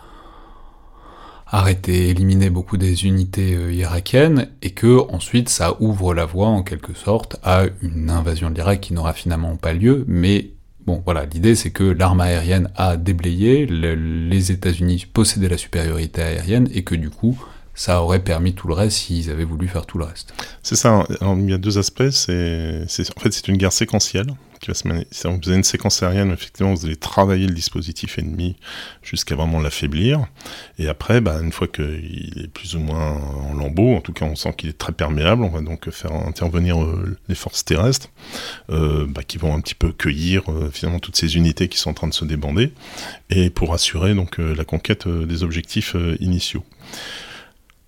arrêter, éliminer beaucoup des unités euh, irakiennes, et que ensuite ça ouvre la voie en quelque sorte à une invasion de l'Irak qui n'aura finalement pas lieu, mais bon voilà, l'idée c'est que l'arme aérienne a déblayé, le, les États-Unis possédaient la supériorité aérienne, et que du coup ça aurait permis tout le reste s'ils avaient voulu faire tout le reste. C'est ça, alors, il y a deux aspects, c'est, c'est, en fait c'est une guerre séquentielle, qui va se mener. Vous avez une séquence aérienne, effectivement, vous allez travailler le dispositif ennemi jusqu'à vraiment l'affaiblir, et après, bah, une fois qu'il est plus ou moins en lambeaux, en tout cas on sent qu'il est très perméable, on va donc faire intervenir euh, les forces terrestres, euh, bah, qui vont un petit peu cueillir euh, finalement toutes ces unités qui sont en train de se débander, et pour assurer donc euh, la conquête euh, des objectifs euh, initiaux.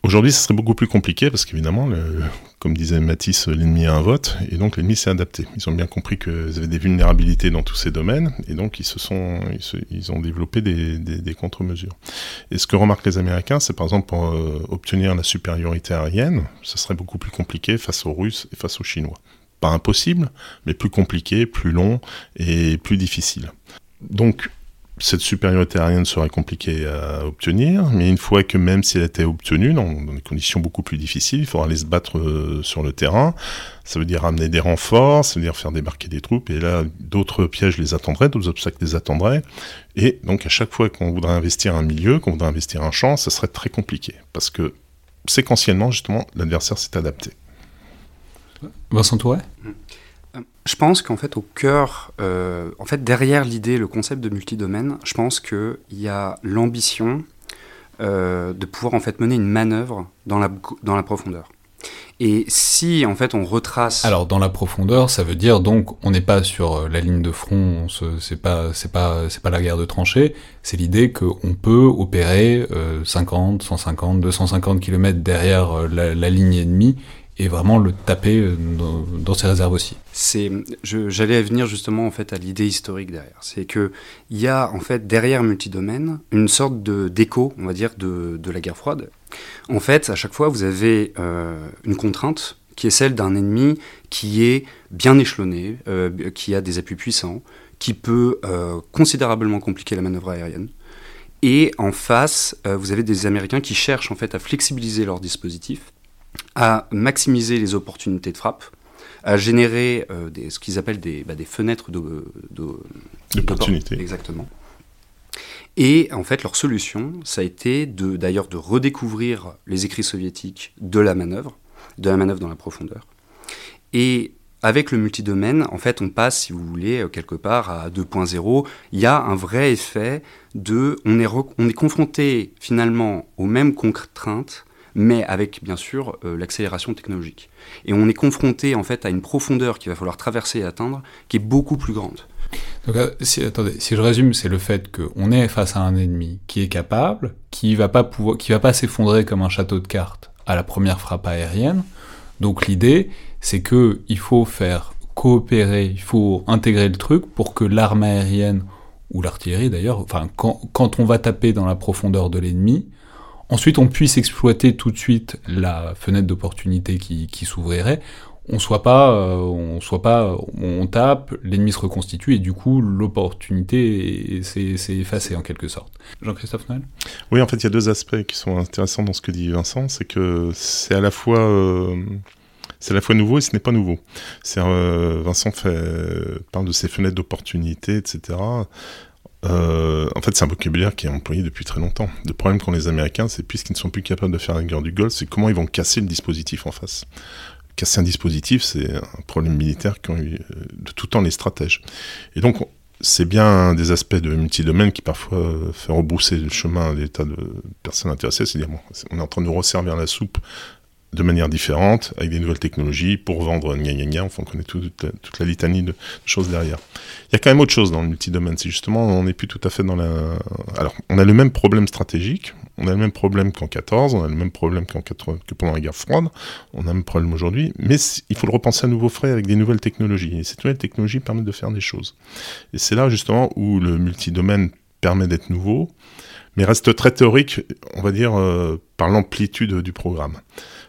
Aujourd'hui, ça serait beaucoup plus compliqué parce qu'évidemment, le, comme disait Mathis, l'ennemi a un vote et donc l'ennemi s'est adapté. Ils ont bien compris qu'ils avaient des vulnérabilités dans tous ces domaines et donc ils se sont, ils, se, ils ont développé des, des, des contre-mesures. Et ce que remarquent les Américains, c'est par exemple pour euh, obtenir la supériorité aérienne, ce serait beaucoup plus compliqué face aux Russes et face aux Chinois. Pas impossible, mais plus compliqué, plus long et plus difficile. Donc, cette supériorité aérienne serait compliquée à obtenir, mais une fois que même si elle était obtenue, dans, dans des conditions beaucoup plus difficiles, il faudra aller se battre euh, sur le terrain. Ça veut dire amener des renforts, ça veut dire faire débarquer des troupes, et là, d'autres pièges les attendraient, d'autres obstacles les attendraient. Et donc, à chaque fois qu'on voudrait investir un milieu, qu'on voudrait investir un champ, ça serait très compliqué, parce que séquentiellement, justement, l'adversaire s'est adapté. Vincent Touret ? Je pense qu'en fait, au cœur, euh, en fait, derrière l'idée, le concept de multidomaine, je pense qu'il y a l'ambition euh, de pouvoir en fait mener une manœuvre dans la, dans la profondeur. Et si en fait on retrace... Alors dans la profondeur, ça veut dire donc on n'est pas sur la ligne de front, on se, c'est pas c'est pas c'est pas la guerre de tranchées, c'est l'idée qu'on peut opérer euh, cinquante, cent cinquante, deux cent cinquante kilomètres derrière euh, la, la ligne ennemie et vraiment le taper dans, dans ses réserves aussi. C'est, je, j'allais venir justement en fait à l'idée historique derrière. C'est que il y a en fait derrière multidomaine une sorte de d'écho, on va dire, de, de la guerre froide. En fait, à chaque fois, vous avez euh, une contrainte qui est celle d'un ennemi qui est bien échelonné, euh, qui a des appuis puissants, qui peut euh, considérablement compliquer la manœuvre aérienne. Et en face, euh, vous avez des Américains qui cherchent en fait à flexibiliser leur dispositif, à maximiser les opportunités de frappe, à générer euh, des, ce qu'ils appellent des, bah, des fenêtres de, de, d'opportunité. De, exactement. Et en fait, leur solution, ça a été de, d'ailleurs de redécouvrir les écrits soviétiques de la manœuvre, de la manœuvre dans la profondeur. Et avec le multidomaine, en fait, on passe, si vous voulez, quelque part à deux point zéro. Il y a un vrai effet de... On est, re, on est confronté finalement aux mêmes contraintes, mais avec, bien sûr, euh, l'accélération technologique. Et on est confronté, en fait, à une profondeur qu'il va falloir traverser et atteindre, qui est beaucoup plus grande. Donc, euh, si, attendez, si je résume, c'est le fait qu'on est face à un ennemi qui est capable, qui va pas pouvoir, qui va pas s'effondrer comme un château de cartes à la première frappe aérienne. Donc l'idée, c'est que il faut faire coopérer, il faut intégrer le truc pour que l'arme aérienne, ou l'artillerie d'ailleurs, enfin, quand, quand on va taper dans la profondeur de l'ennemi, ensuite on puisse exploiter tout de suite la fenêtre d'opportunité qui, qui s'ouvrirait. On soit pas, euh, on soit pas, on tape, l'ennemi se reconstitue et du coup l'opportunité s'est, s'est effacée en quelque sorte. Jean-Christophe Noël ? Oui, en fait, il y a deux aspects qui sont intéressants dans ce que dit Vincent, c'est que c'est à la fois, euh, c'est à la fois nouveau et ce n'est pas nouveau. C'est euh, Vincent fait parle de ces fenêtres d'opportunité, et cetera. Euh, en fait, c'est un vocabulaire qui est employé depuis très longtemps. Le problème qu'ont les Américains, c'est puisqu'ils ne sont plus capables de faire la guerre du Golfe, c'est comment ils vont casser le dispositif en face. Casser un dispositif, c'est un problème militaire qu'ont eu de tout temps les stratèges. Et donc, c'est bien un des aspects de multidomaine qui parfois fait rebrousser le chemin à des tas de personnes intéressées. C'est-à-dire, bon, on est en train de nous resservir la soupe de manière différente, avec des nouvelles technologies, pour vendre gna gna gna, enfin on connaît tout, toute, la, toute la litanie de choses derrière. Il y a quand même autre chose dans le multidomaine, c'est justement, on n'est plus tout à fait dans la... Alors, on a le même problème stratégique, on a le même problème qu'en quatorze, on a le même problème qu'en quatre-vingts, que pendant la guerre froide, on a le même problème aujourd'hui, mais il faut le repenser à nouveau frais avec des nouvelles technologies, et ces nouvelles technologies permettent de faire des choses. Et c'est là justement où le multidomaine permet d'être nouveau, mais reste très théorique, on va dire, euh, par l'amplitude du programme. Pourquoi ?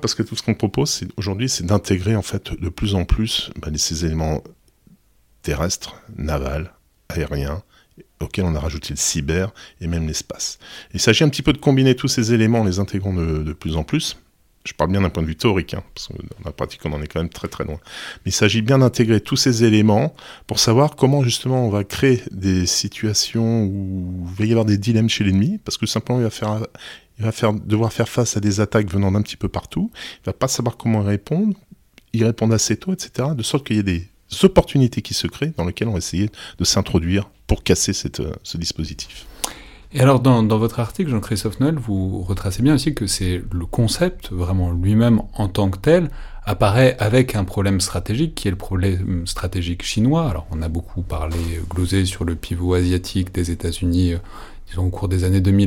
Parce que tout ce qu'on propose c'est, aujourd'hui, c'est d'intégrer en fait de plus en plus bah, ces éléments terrestres, navals, aériens, auxquels on a rajouté le cyber et même l'espace. Il s'agit un petit peu de combiner tous ces éléments en les intégrant de, de plus en plus. Je parle bien d'un point de vue théorique, hein, parce que dans la pratique, on en est quand même très très loin. Mais il s'agit bien d'intégrer tous ces éléments pour savoir comment justement on va créer des situations où il va y avoir des dilemmes chez l'ennemi, parce que simplement il va faire... Il va faire, devoir faire face à des attaques venant d'un petit peu partout. Il ne va pas savoir comment répondre. Il répond assez tôt, et cetera. De sorte qu'il y ait des opportunités qui se créent dans lesquelles on va essayer de s'introduire pour casser cette, ce dispositif. Et alors, dans, dans votre article, Jean-Christophe Noël, vous retracez bien aussi que c'est le concept, vraiment lui-même en tant que tel, apparaît avec un problème stratégique qui est le problème stratégique chinois. Alors, on a beaucoup parlé, glosé sur le pivot asiatique des États-Unis, euh, disons au cours des années deux mille.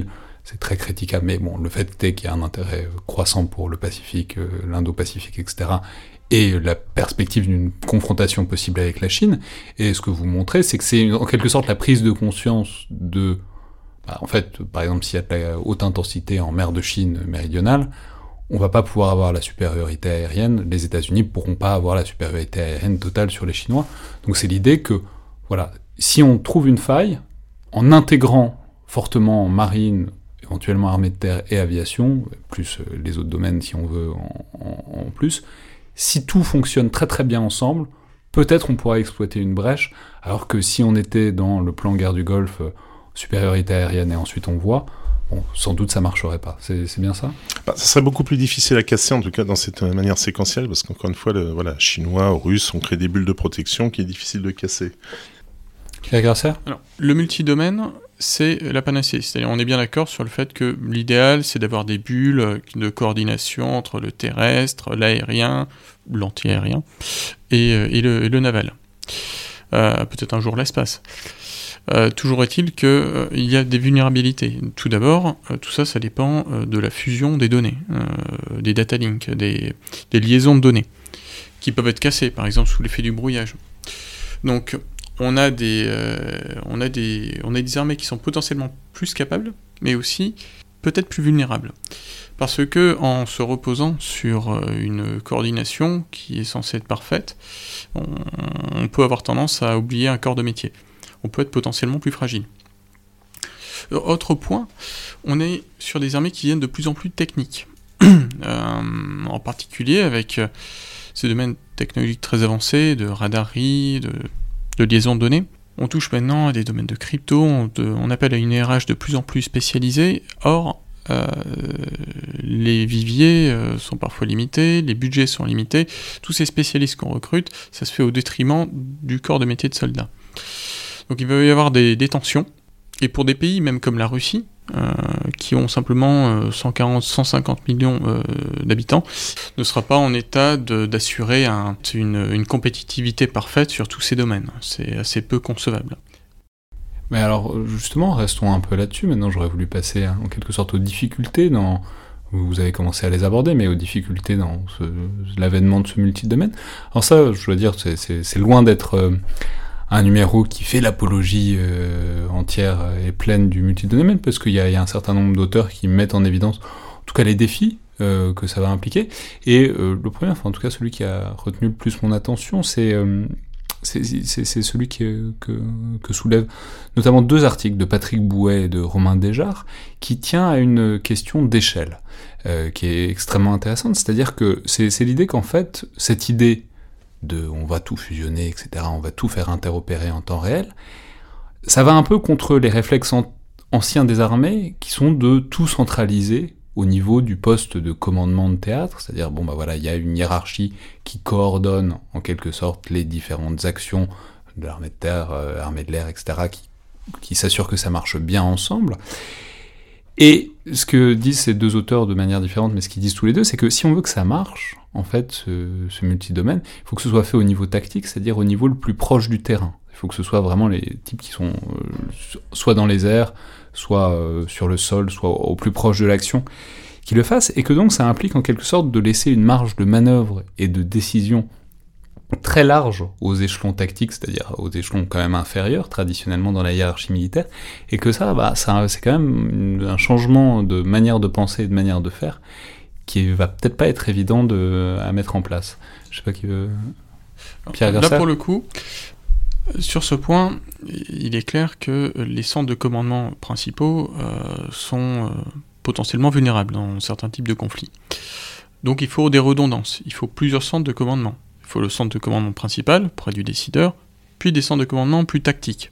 c'est très critiquable, mais bon, le fait est qu'il y a un intérêt croissant pour le Pacifique, euh, l'Indo-Pacifique, et cetera, et la perspective d'une confrontation possible avec la Chine. Et ce que vous montrez, c'est que c'est en quelque sorte la prise de conscience de... Bah, en fait, par exemple, s'il y a de la haute intensité en mer de Chine méridionale, on va pas pouvoir avoir la supériorité aérienne, les États-Unis pourront pas avoir la supériorité aérienne totale sur les Chinois. Donc c'est l'idée que, voilà, si on trouve une faille, en intégrant fortement marine, éventuellement armée de terre et aviation, plus les autres domaines si on veut en, en, en plus, si tout fonctionne très très bien ensemble, peut-être on pourra exploiter une brèche, alors que si on était dans le plan guerre du Golfe, euh, supériorité aérienne et ensuite on voit, bon, sans doute ça marcherait pas. C'est, c'est bien ça ? Bah, ça serait beaucoup plus difficile à casser, en tout cas dans cette manière séquentielle, parce qu'encore une fois, le, voilà, Chinois, Russes ont créé des bulles de protection qui est difficile de casser. Pierre Grasser ? Alors, le multidomaine, c'est la panacée. C'est-à-dire, on est bien d'accord sur le fait que l'idéal, c'est d'avoir des bulles de coordination entre le terrestre, l'aérien, l'anti-aérien, et, et, le, et le naval. Euh, peut-être un jour l'espace. Euh, toujours est-il qu'il euh, y a des vulnérabilités. Tout d'abord, euh, tout ça, ça dépend euh, de la fusion des données, euh, des data links, des, des liaisons de données, qui peuvent être cassées, par exemple, sous l'effet du brouillage. Donc, on a des, euh, on a des, on a des armées qui sont potentiellement plus capables, mais aussi peut-être plus vulnérables. Parce que, en se reposant sur une coordination qui est censée être parfaite, on, on peut avoir tendance à oublier un corps de métier. On peut être potentiellement plus fragile. Autre point, on est sur des armées qui viennent de plus en plus techniques. euh, en particulier avec ces domaines technologiques très avancés, de radarie, de, de liaison de données. On touche maintenant à des domaines de crypto, on, de, on appelle à une R H de plus en plus spécialisée. Or, euh, les viviers euh, sont parfois limités, les budgets sont limités. Tous ces spécialistes qu'on recrute, ça se fait au détriment du corps de métier de soldats. Donc il va y avoir des, des tensions, et pour des pays même comme la Russie, euh, qui ont simplement euh, cent quarante à cent cinquante millions euh, d'habitants, ne sera pas en état de, d'assurer un, une, une compétitivité parfaite sur tous ces domaines. C'est assez peu concevable. Mais alors justement, restons un peu là-dessus. Maintenant, j'aurais voulu passer en quelque sorte aux difficultés dans... Vous avez commencé à les aborder, mais aux difficultés dans ce, l'avènement de ce multidomaine. Alors ça, je dois dire, c'est, c'est, c'est loin d'être... Euh, un numéro qui fait l'apologie euh, entière et pleine du multidomaine, parce qu'il y a, il y a un certain nombre d'auteurs qui mettent en évidence, en tout cas les défis euh, que ça va impliquer. Et euh, le premier, enfin en tout cas celui qui a retenu le plus mon attention, c'est, euh, c'est, c'est, c'est celui qui, que, que soulèvent notamment deux articles de Patrick Bouet et de Romain Desjard, qui tient à une question d'échelle, euh, qui est extrêmement intéressante. C'est-à-dire que c'est, c'est l'idée qu'en fait, cette idée de on va tout fusionner, et cetera, on va tout faire interopérer en temps réel, ça va un peu contre les réflexes an- anciens des armées, qui sont de tout centraliser au niveau du poste de commandement de théâtre, c'est-à-dire, bon bah voilà, il y a une hiérarchie qui coordonne en quelque sorte les différentes actions de l'armée de terre, euh, armée de l'air, et cetera, qui, qui s'assure que ça marche bien ensemble. Et ce que disent ces deux auteurs de manière différente, mais ce qu'ils disent tous les deux, c'est que si on veut que ça marche, en fait, ce, ce multidomaine, il faut que ce soit fait au niveau tactique, c'est-à-dire au niveau le plus proche du terrain. Il faut que ce soit vraiment les types qui sont euh, soit dans les airs, soit euh, sur le sol, soit au plus proche de l'action, qui le fassent, et que donc ça implique en quelque sorte de laisser une marge de manœuvre et de décision très large aux échelons tactiques, c'est-à-dire aux échelons quand même inférieurs, traditionnellement dans la hiérarchie militaire, et que ça, bah, ça c'est quand même un changement de manière de penser et de manière de faire qui va peut-être pas être évident de, à mettre en place. Je sais pas qui veut... Pierre Grasser ? Là, pour le coup, sur ce point, il est clair que les centres de commandement principaux euh, sont euh, potentiellement vulnérables dans certains types de conflits. Donc il faut des redondances, il faut plusieurs centres de commandement. Il faut le centre de commandement principal, près du décideur, puis des centres de commandement plus tactiques,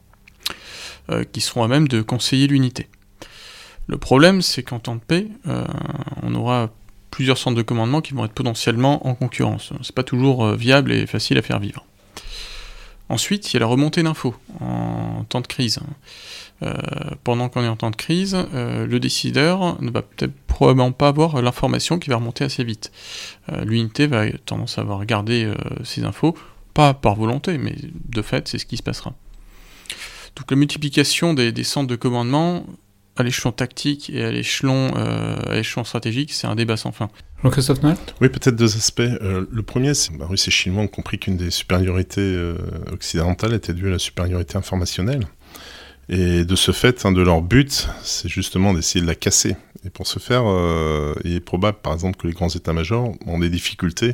euh, qui seront à même de conseiller l'unité. Le problème, c'est qu'en temps de paix, euh, on aura plusieurs centres de commandement qui vont être potentiellement en concurrence. C'est pas toujours euh, viable et facile à faire vivre. Ensuite, il y a la remontée d'infos en temps de crise. Euh, pendant qu'on est en temps de crise, euh, le décideur ne va peut-être probablement pas avoir l'information qui va remonter assez vite. Euh, l'unité va avoir tendance à avoir gardé euh, ces infos, pas par volonté, mais de fait, c'est ce qui se passera. Donc la multiplication des, des centres de commandement à l'échelon tactique et à l'échelon, euh, à l'échelon stratégique, c'est un débat sans fin. Jean-Christophe Noël ? Oui, peut-être deux aspects. Euh, le premier, c'est que bah, Russes et Chinois ont compris qu'une des supériorités euh, occidentales était due à la supériorité informationnelle. Et de ce fait, un de leurs buts, c'est justement d'essayer de la casser. Et pour ce faire, euh, il est probable, par exemple, que les grands états-majors ont des difficultés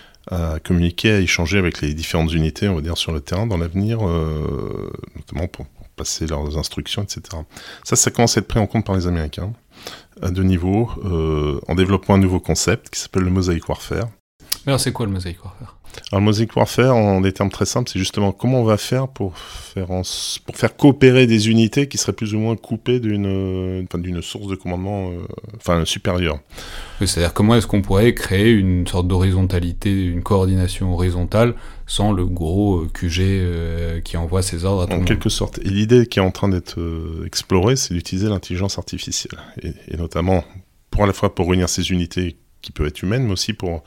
à communiquer, à échanger avec les différentes unités, on va dire, sur le terrain dans l'avenir, euh, notamment pour, pour passer leurs instructions, et cetera. Ça, ça commence à être pris en compte par les Américains, à deux niveaux, euh, en développant un nouveau concept qui s'appelle le Mosaic Warfare. Alors, c'est quoi le Mosaic Warfare ? Alors, le Mosaic Warfare, en des termes très simples, c'est justement comment on va faire pour faire, en, pour faire coopérer des unités qui seraient plus ou moins coupées d'une, enfin, d'une source de commandement euh, enfin, supérieure. Oui, c'est-à-dire comment est-ce qu'on pourrait créer une sorte d'horizontalité, une coordination horizontale sans le gros Q G euh, qui envoie ses ordres à tout le monde. En quelque sorte. Et l'idée qui est en train d'être euh, explorée, c'est d'utiliser l'intelligence artificielle. Et, et notamment, pour à la fois pour réunir ces unités qui peuvent être humaines, mais aussi pour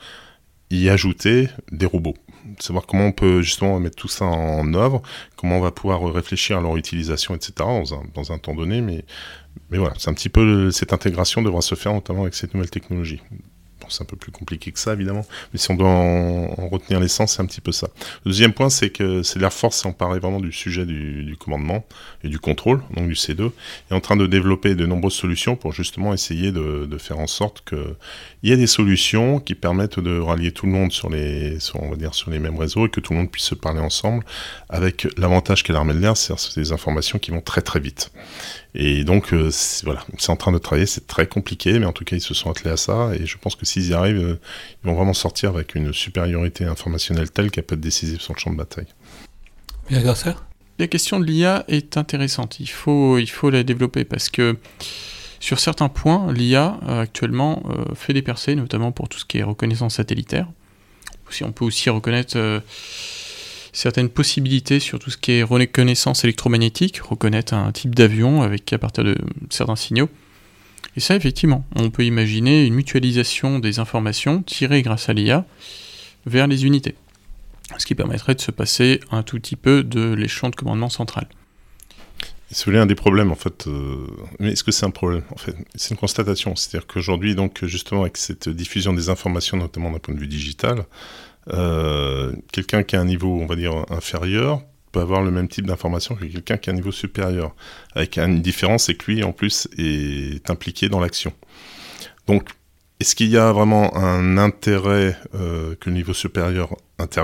y ajouter des robots. Savoir comment on peut justement mettre tout ça en œuvre, comment on va pouvoir réfléchir à leur utilisation, et cetera dans un, dans un temps donné. Mais, mais voilà, c'est un petit peu, cette intégration devra se faire notamment avec cette nouvelle technologie. Bon, c'est un peu plus compliqué que ça, évidemment, mais si on doit en, en retenir l'essence, c'est un petit peu ça. Le deuxième point, c'est que c'est l'Air Force s'est emparé vraiment du sujet du, du commandement et du contrôle, donc du C deux, et en train de développer de nombreuses solutions pour justement essayer de, de faire en sorte qu'il y ait des solutions qui permettent de rallier tout le monde sur les, sur, on va dire, sur les mêmes réseaux et que tout le monde puisse se parler ensemble, avec l'avantage qu'est l'armée de l'air, c'est des informations qui vont très très vite. Et donc, euh, c'est, voilà, c'est en train de travailler, c'est très compliqué, mais en tout cas, ils se sont attelés à ça, et je pense que s'ils y arrivent, euh, ils vont vraiment sortir avec une supériorité informationnelle telle qu'elle peut être décisive sur le champ de bataille. Pierre Garcer ? La question de l'I A est intéressante, il faut, il faut la développer, parce que sur certains points, l'I A, euh, actuellement, euh, fait des percées, notamment pour tout ce qui est reconnaissance satellitaire. On peut aussi reconnaître... Euh, certaines possibilités sur tout ce qui est reconnaissance électromagnétique, reconnaître un type d'avion avec à partir de certains signaux. Et ça, effectivement, on peut imaginer une mutualisation des informations tirées grâce à l'I A vers les unités, ce qui permettrait de se passer un tout petit peu de l'échelon de commandement central. Si vous voulez, un des problèmes, en fait, euh... mais est-ce que c'est un problème, en fait ? C'est une constatation, c'est-à-dire qu'aujourd'hui, donc, justement, avec cette diffusion des informations, notamment d'un point de vue digital, Euh, quelqu'un qui a un niveau, on va dire, inférieur peut avoir le même type d'information que quelqu'un qui a un niveau supérieur. Avec une différence, c'est que lui, en plus, est impliqué dans l'action. Donc, est-ce qu'il y a vraiment un intérêt euh, que le niveau supérieur intervienne ?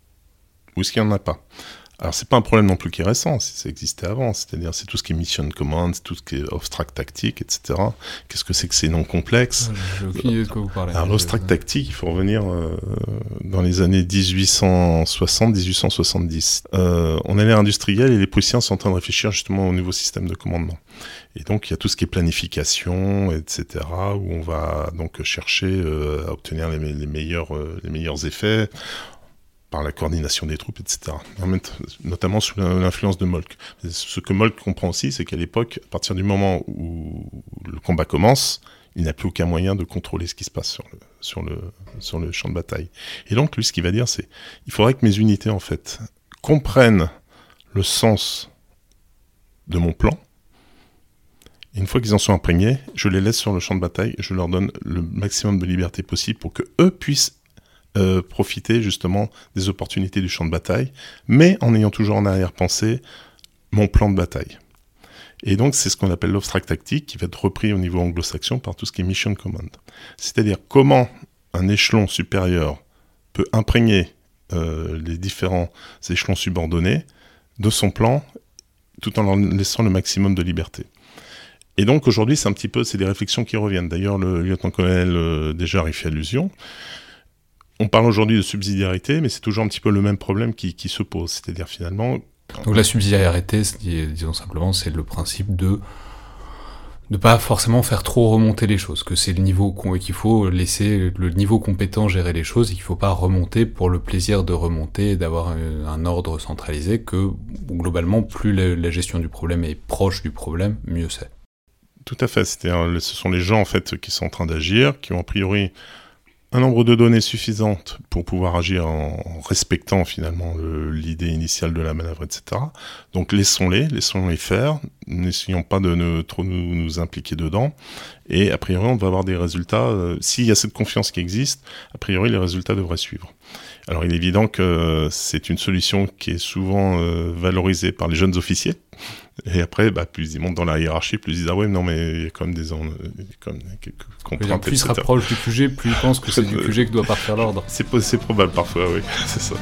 Ou est-ce qu'il n'y en a pas ? Alors, c'est pas un problème non plus qui est récent, ça existait avant, c'est-à-dire c'est tout ce qui est mission command, c'est tout ce qui est abstract tactique, et cetera. Qu'est-ce que c'est que ces noms complexes ? J'ai aucune idée de quoi vous parlez. Alors, l'abstract tactique, il faut revenir euh, dans les années dix-huit cent soixante dix-huit cent soixante-dix. Euh, on est l'ère industrielle et les Prussiens sont en train de réfléchir justement au nouveau système de commandement. Et donc, il y a tout ce qui est planification, et cetera, où on va donc chercher euh, à obtenir les, les, meilleurs, euh, les meilleurs effets, par la coordination des troupes, et cetera. Notamment sous l'influence de Moltke. Ce que Moltke comprend aussi, c'est qu'à l'époque, à partir du moment où le combat commence, il n'a plus aucun moyen de contrôler ce qui se passe sur le, sur le, sur le champ de bataille. Et donc, lui, ce qu'il va dire, c'est il faudrait que mes unités, en fait, comprennent le sens de mon plan. Et une fois qu'ils en sont imprégnés, je les laisse sur le champ de bataille et je leur donne le maximum de liberté possible pour qu'eux puissent Euh, profiter justement des opportunités du champ de bataille, mais en ayant toujours en arrière-pensée mon plan de bataille. Et donc c'est ce qu'on appelle l'abstract tactique, qui va être repris au niveau anglo-saxon par tout ce qui est mission command. C'est-à-dire comment un échelon supérieur peut imprégner euh, les différents échelons subordonnés de son plan, tout en leur laissant le maximum de liberté. Et donc aujourd'hui, c'est un petit peu, c'est des réflexions qui reviennent. D'ailleurs, le lieutenant-colonel euh, Desjardins y fait allusion. On parle aujourd'hui de subsidiarité, mais c'est toujours un petit peu le même problème qui, qui se pose. C'est-à-dire finalement... Donc la subsidiarité, disons simplement, c'est le principe de ne pas forcément faire trop remonter les choses, que c'est le niveau qu'il faut laisser le niveau compétent gérer les choses, et qu'il ne faut pas remonter pour le plaisir de remonter et d'avoir un, un ordre centralisé, que globalement, plus la, la gestion du problème est proche du problème, mieux c'est. Tout à fait. C'est-à-dire, ce sont les gens en fait qui sont en train d'agir, qui ont a priori un nombre de données suffisante pour pouvoir agir en respectant finalement le, l'idée initiale de la manœuvre, et cetera. Donc laissons-les, laissons-les faire, n'essayons pas de ne, trop nous, nous impliquer dedans, et a priori on va avoir des résultats, euh, s'il y a cette confiance qui existe, a priori les résultats devraient suivre. Alors il est évident que c'est une solution qui est souvent euh, valorisée par les jeunes officiers, et après, bah, plus ils montent dans la hiérarchie, plus ils disent « Ah ouais, non, mais il y a quand même des en... comme quelques contraintes, plus ils se rapprochent du Q G, plus ils pensent que c'est du Q G que doit partir l'ordre. C'est, c'est probable parfois, oui, c'est ça.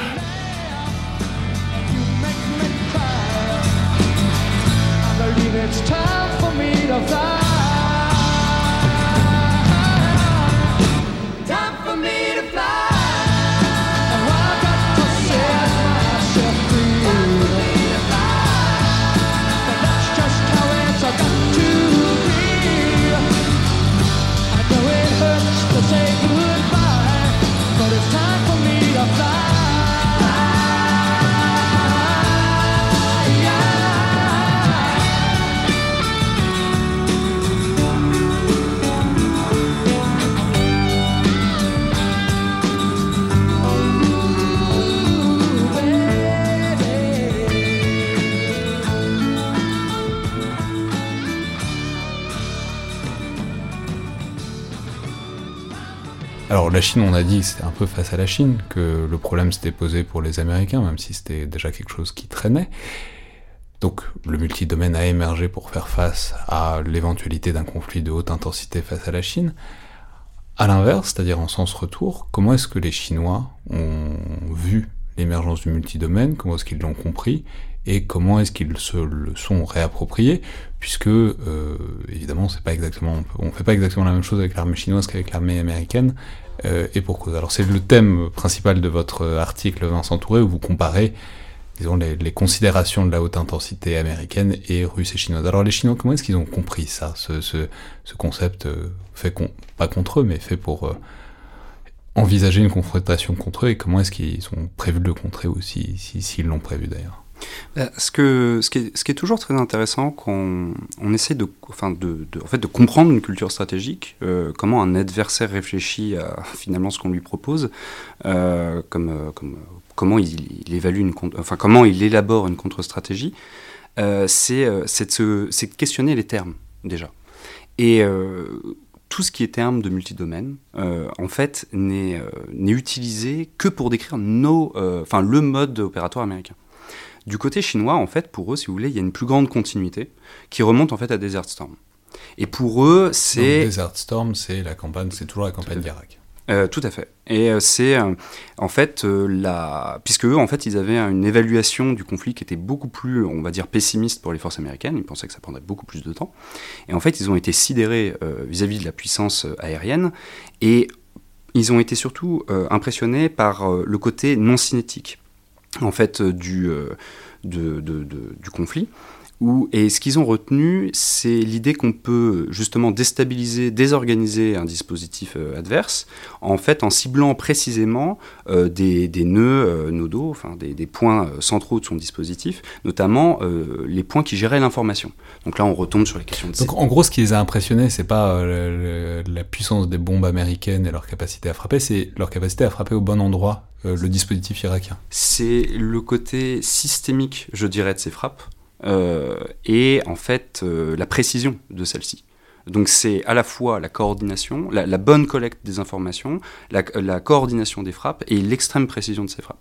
Alors la Chine, on a dit que c'était un peu face à la Chine, que le problème s'était posé pour les Américains, même si c'était déjà quelque chose qui traînait. Donc le multidomaine a émergé pour faire face à l'éventualité d'un conflit de haute intensité face à la Chine. À l'inverse, c'est-à-dire en sens retour, comment est-ce que les Chinois ont vu l'émergence du multidomaine, comment est-ce qu'ils l'ont compris, et comment est-ce qu'ils se le sont réappropriés, puisque, euh, évidemment, c'est pas exactement, on ne fait pas exactement la même chose avec l'armée chinoise qu'avec l'armée américaine, euh, et pour cause. Alors c'est le thème principal de votre article, Vincent Touré, où vous comparez, disons, les, les considérations de la haute intensité américaine et russe et chinoise. Alors les Chinois, comment est-ce qu'ils ont compris ça, ce, ce, ce concept euh, fait, con, pas contre eux, mais fait pour euh, envisager une confrontation contre eux, et comment est-ce qu'ils ont prévu de le contrer, ou si, si, s'ils l'ont prévu d'ailleurs? Ce, que, ce, qui est, ce qui est toujours très intéressant quand on, on essaie de, enfin de, de, en fait de comprendre une culture stratégique, euh, comment un adversaire réfléchit à finalement ce qu'on lui propose, euh, comme, comme, comment il, il évalue une, enfin comment il élabore une contre-stratégie, euh, c'est, c'est, de se, c'est de questionner les termes déjà. Et euh, tout ce qui est terme de multidomaine, euh, en fait, n'est, euh, n'est utilisé que pour décrire nos, euh, enfin le mode opératoire américain. Du côté chinois, en fait, pour eux, si vous voulez, il y a une plus grande continuité qui remonte en fait à Desert Storm. Et pour eux, c'est... Donc, Desert Storm, c'est la campagne, c'est toujours la campagne d'Irak. Euh, tout à fait. Et euh, c'est euh, en fait euh, la, puisque eux, en fait, ils avaient une évaluation du conflit qui était beaucoup plus, on va dire, pessimiste pour les forces américaines. Ils pensaient que ça prendrait beaucoup plus de temps. Et en fait, ils ont été sidérés euh, vis-à-vis de la puissance aérienne, et ils ont été surtout euh, impressionnés par euh, le côté non cinétique, en fait, du, euh, de, de, de, du conflit. Où, et ce qu'ils ont retenu, c'est l'idée qu'on peut justement déstabiliser, désorganiser un dispositif euh, adverse, en fait, en ciblant précisément euh, des, des nœuds euh, nodaux, enfin des, des points euh, centraux de son dispositif, notamment euh, les points qui géraient l'information. Donc là, on retombe sur les questions de... Donc en gros, ce qui les a impressionnés, c'est pas euh, le, la puissance des bombes américaines et leur capacité à frapper, c'est leur capacité à frapper au bon endroit euh, le dispositif irakien. C'est le côté systémique, je dirais, de ces frappes. Euh, et en fait euh, la précision de celle-ci. Donc c'est à la fois la coordination, la, la bonne collecte des informations, la, la coordination des frappes et l'extrême précision de ces frappes.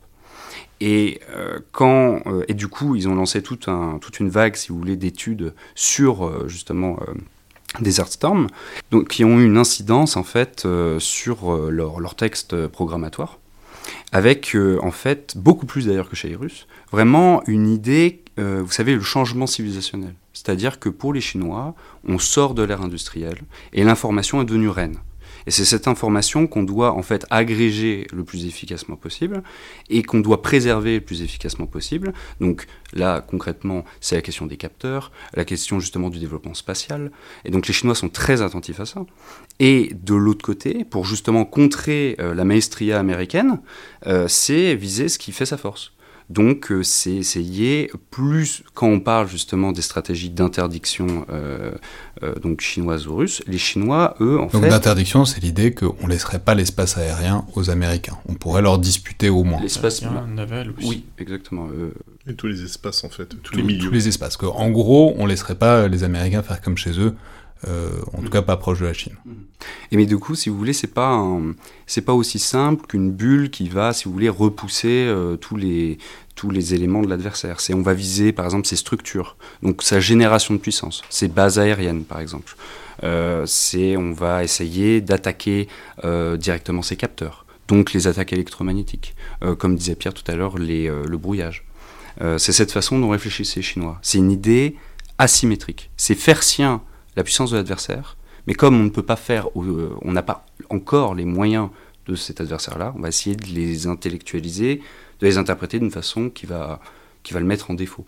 Et, euh, quand, euh, et du coup, ils ont lancé tout un, toute une vague, si vous voulez, d'études sur euh, justement euh, Desert Storm, donc, qui ont eu une incidence en fait euh, sur euh, leur, leur texte programmatoire, avec euh, en fait beaucoup plus d'ailleurs que chez les Russes, vraiment une idée. Euh, vous savez, le changement civilisationnel. C'est-à-dire que pour les Chinois, on sort de l'ère industrielle et l'information est devenue reine. Et c'est cette information qu'on doit en fait agréger le plus efficacement possible et qu'on doit préserver le plus efficacement possible. Donc là, concrètement, c'est la question des capteurs, la question justement du développement spatial. Et donc les Chinois sont très attentifs à ça. Et de l'autre côté, pour justement contrer euh, la maestria américaine, euh, c'est viser ce qui fait sa force. Donc euh, c'est, c'est lié, plus quand on parle justement des stratégies d'interdiction euh, euh, donc chinoises ou russes, les Chinois, eux, en donc, fait... Donc d'interdiction, c'est l'idée qu'on ne laisserait pas l'espace aérien aux Américains. On pourrait leur disputer au moins. L'espace aérien, naval aussi. Oui, exactement. Euh... Et tous les espaces, en fait, tous, tous les milieux. Tous les espaces. En gros, on ne laisserait pas les Américains faire comme chez eux, euh, en mmh. tout cas pas proche de la Chine. Mmh. Et mais du coup, si vous voulez, c'est pas un... c'est pas aussi simple qu'une bulle qui va, si vous voulez, repousser euh, tous les tous les éléments de l'adversaire. C'est on va viser, par exemple, ses structures, donc sa génération de puissance, ses bases aériennes, par exemple. Euh, c'est on va essayer d'attaquer euh, directement ses capteurs, donc les attaques électromagnétiques, euh, comme disait Pierre tout à l'heure, les, euh, le brouillage. Euh, c'est cette façon dont réfléchissent les Chinois. C'est une idée asymétrique. C'est faire sien la puissance de l'adversaire, mais comme on ne peut pas faire, euh, on n'a pas encore les moyens de cet adversaire-là, on va essayer de les intellectualiser, de les interpréter d'une façon qui va, qui va le mettre en défaut.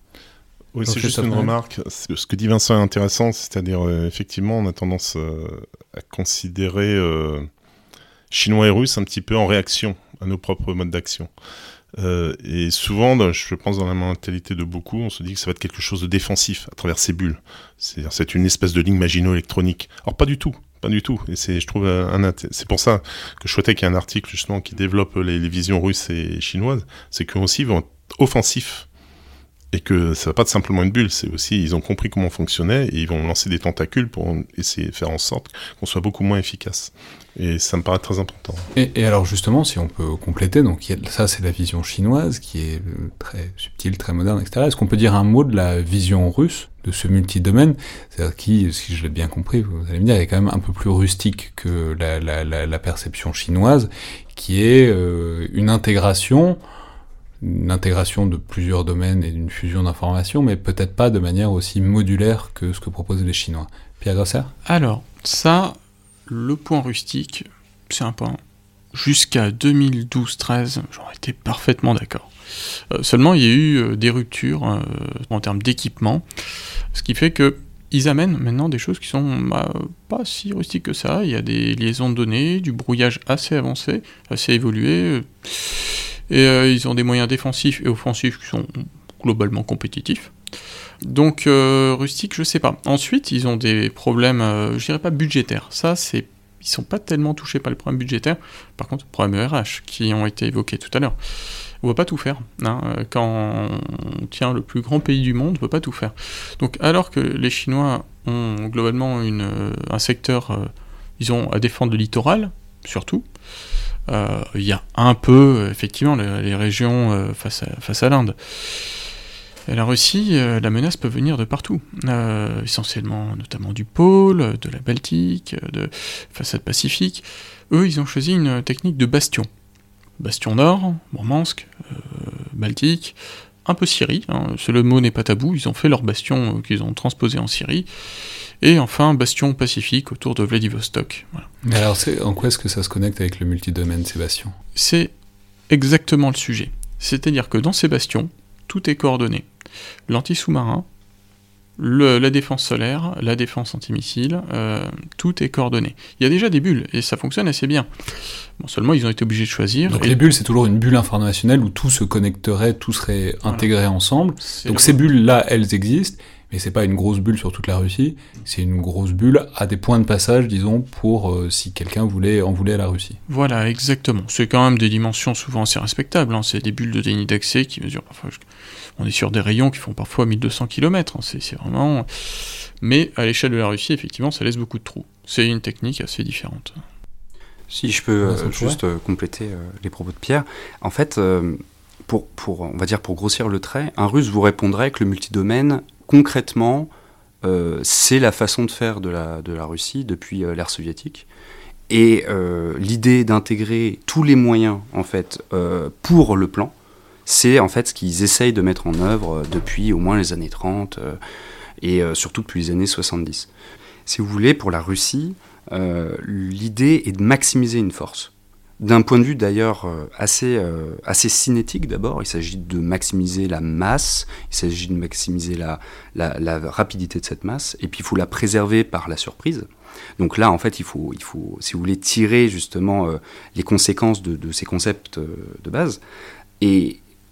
Oui, c'est juste une remarque. Ce que dit Vincent est intéressant, c'est-à-dire, euh, effectivement, on a tendance euh, à considérer euh, Chinois et Russes un petit peu en réaction à nos propres modes d'action. Euh, et souvent, je pense dans la mentalité de beaucoup, on se dit que ça va être quelque chose de défensif à travers ces bulles. C'est-à-dire, c'est une espèce de ligne magino-électronique. Or, pas du tout. Pas du tout. Et c'est, je trouve, un, un, c'est pour ça que je souhaitais qu'il y ait un article, justement, qui développe les, les visions russes et chinoises. C'est qu'eux aussi vont être offensifs. Et que ça va pas être simplement une bulle, c'est aussi, ils ont compris comment on fonctionnait et ils vont lancer des tentacules pour essayer de faire en sorte qu'on soit beaucoup moins efficace. Et ça me paraît très important. Et, et alors justement, si on peut compléter, donc y a, ça c'est la vision chinoise qui est très subtile, très moderne, et cetera. Est-ce qu'on peut dire un mot de la vision russe, de ce multidomaine, c'est-à-dire qui, si je l'ai bien compris, vous allez me dire, est quand même un peu plus rustique que la, la, la, la perception chinoise, qui est euh, une intégration une intégration de plusieurs domaines et d'une fusion d'informations, mais peut-être pas de manière aussi modulaire que ce que proposent les Chinois. Pierre Grosser ? Alors, ça, le point rustique, c'est un point. Jusqu'à deux mille douze treize, j'en étais parfaitement d'accord. Euh, seulement, il y a eu euh, des ruptures euh, en termes d'équipement, ce qui fait que ils amènent maintenant des choses qui sont bah, pas si rustiques que ça. Il y a des liaisons de données, du brouillage assez avancé, assez évolué. Et euh, ils ont des moyens défensifs et offensifs qui sont globalement compétitifs. Donc, euh, rustique, je sais pas. Ensuite, ils ont des problèmes, euh, je dirais pas budgétaires. Ça, c'est, ils sont pas tellement touchés par les problèmes budgétaires. Par contre, les problèmes R H qui ont été évoqués tout à l'heure. On ne peut pas tout faire. Hein. Quand on tient le plus grand pays du monde, on ne peut pas tout faire. Donc, alors que les Chinois ont globalement une, un secteur, euh, ils ont à défendre le littoral, surtout. Il euh, y a un peu, effectivement, les, les régions euh, face, à, face à l'Inde. Et la Russie, euh, la menace peut venir de partout, euh, essentiellement, notamment du pôle, de la Baltique, de façade Pacifique. Eux, ils ont choisi une technique de bastion. Bastion Nord, Mourmansk, euh, Baltique, un peu Syrie, hein, le mot n'est pas tabou, ils ont fait leur bastion euh, qu'ils ont transposé en Syrie. Et enfin, bastion pacifique autour de Vladivostok. Voilà. Mais alors, c'est, en quoi est-ce que ça se connecte avec le multidomaine, ces bastions ? C'est exactement le sujet. C'est-à-dire que dans ces bastions, tout est coordonné. L'anti-sous-marin, le, la défense solaire, la défense antimissile, euh, tout est coordonné. Il y a déjà des bulles, et ça fonctionne assez bien. Bon, seulement, ils ont été obligés de choisir. Donc et... les bulles, c'est toujours une bulle informationnelle où tout se connecterait, tout serait intégré voilà. ensemble. C'est Donc ces bulles-là, elles existent. Mais c'est pas une grosse bulle sur toute la Russie, c'est une grosse bulle à des points de passage, disons, pour euh, si quelqu'un voulait en voulait à la Russie. Voilà, exactement. C'est quand même des dimensions souvent assez respectables. Hein. C'est des bulles de déni d'accès qui mesurent parfois... On est sur des rayons qui font parfois mille deux cents kilomètres. Hein. C'est, c'est vraiment... Mais à l'échelle de la Russie, effectivement, ça laisse beaucoup de trous. C'est une technique assez différente. Si je peux euh, juste euh, compléter euh, les propos de Pierre. En fait, euh, pour, pour, on va dire pour grossir le trait, un Russe vous répondrait que le multidomaine... Concrètement, euh, c'est la façon de faire de la, de la Russie depuis euh, l'ère soviétique. Et euh, l'idée d'intégrer tous les moyens en fait, euh, pour le plan, c'est en fait ce qu'ils essayent de mettre en œuvre euh, depuis au moins les années trente euh, et euh, surtout depuis les années soixante-dix. Si vous voulez, pour la Russie, euh, l'idée est de maximiser une force. D'un point de vue d'ailleurs assez, euh, assez cinétique d'abord, il s'agit de maximiser la masse, il s'agit de maximiser la, la, la rapidité de cette masse, et puis il faut la préserver par la surprise. Donc là, en fait, il faut, il faut si vous voulez, tirer justement euh, les conséquences de, de ces concepts euh, de base. Et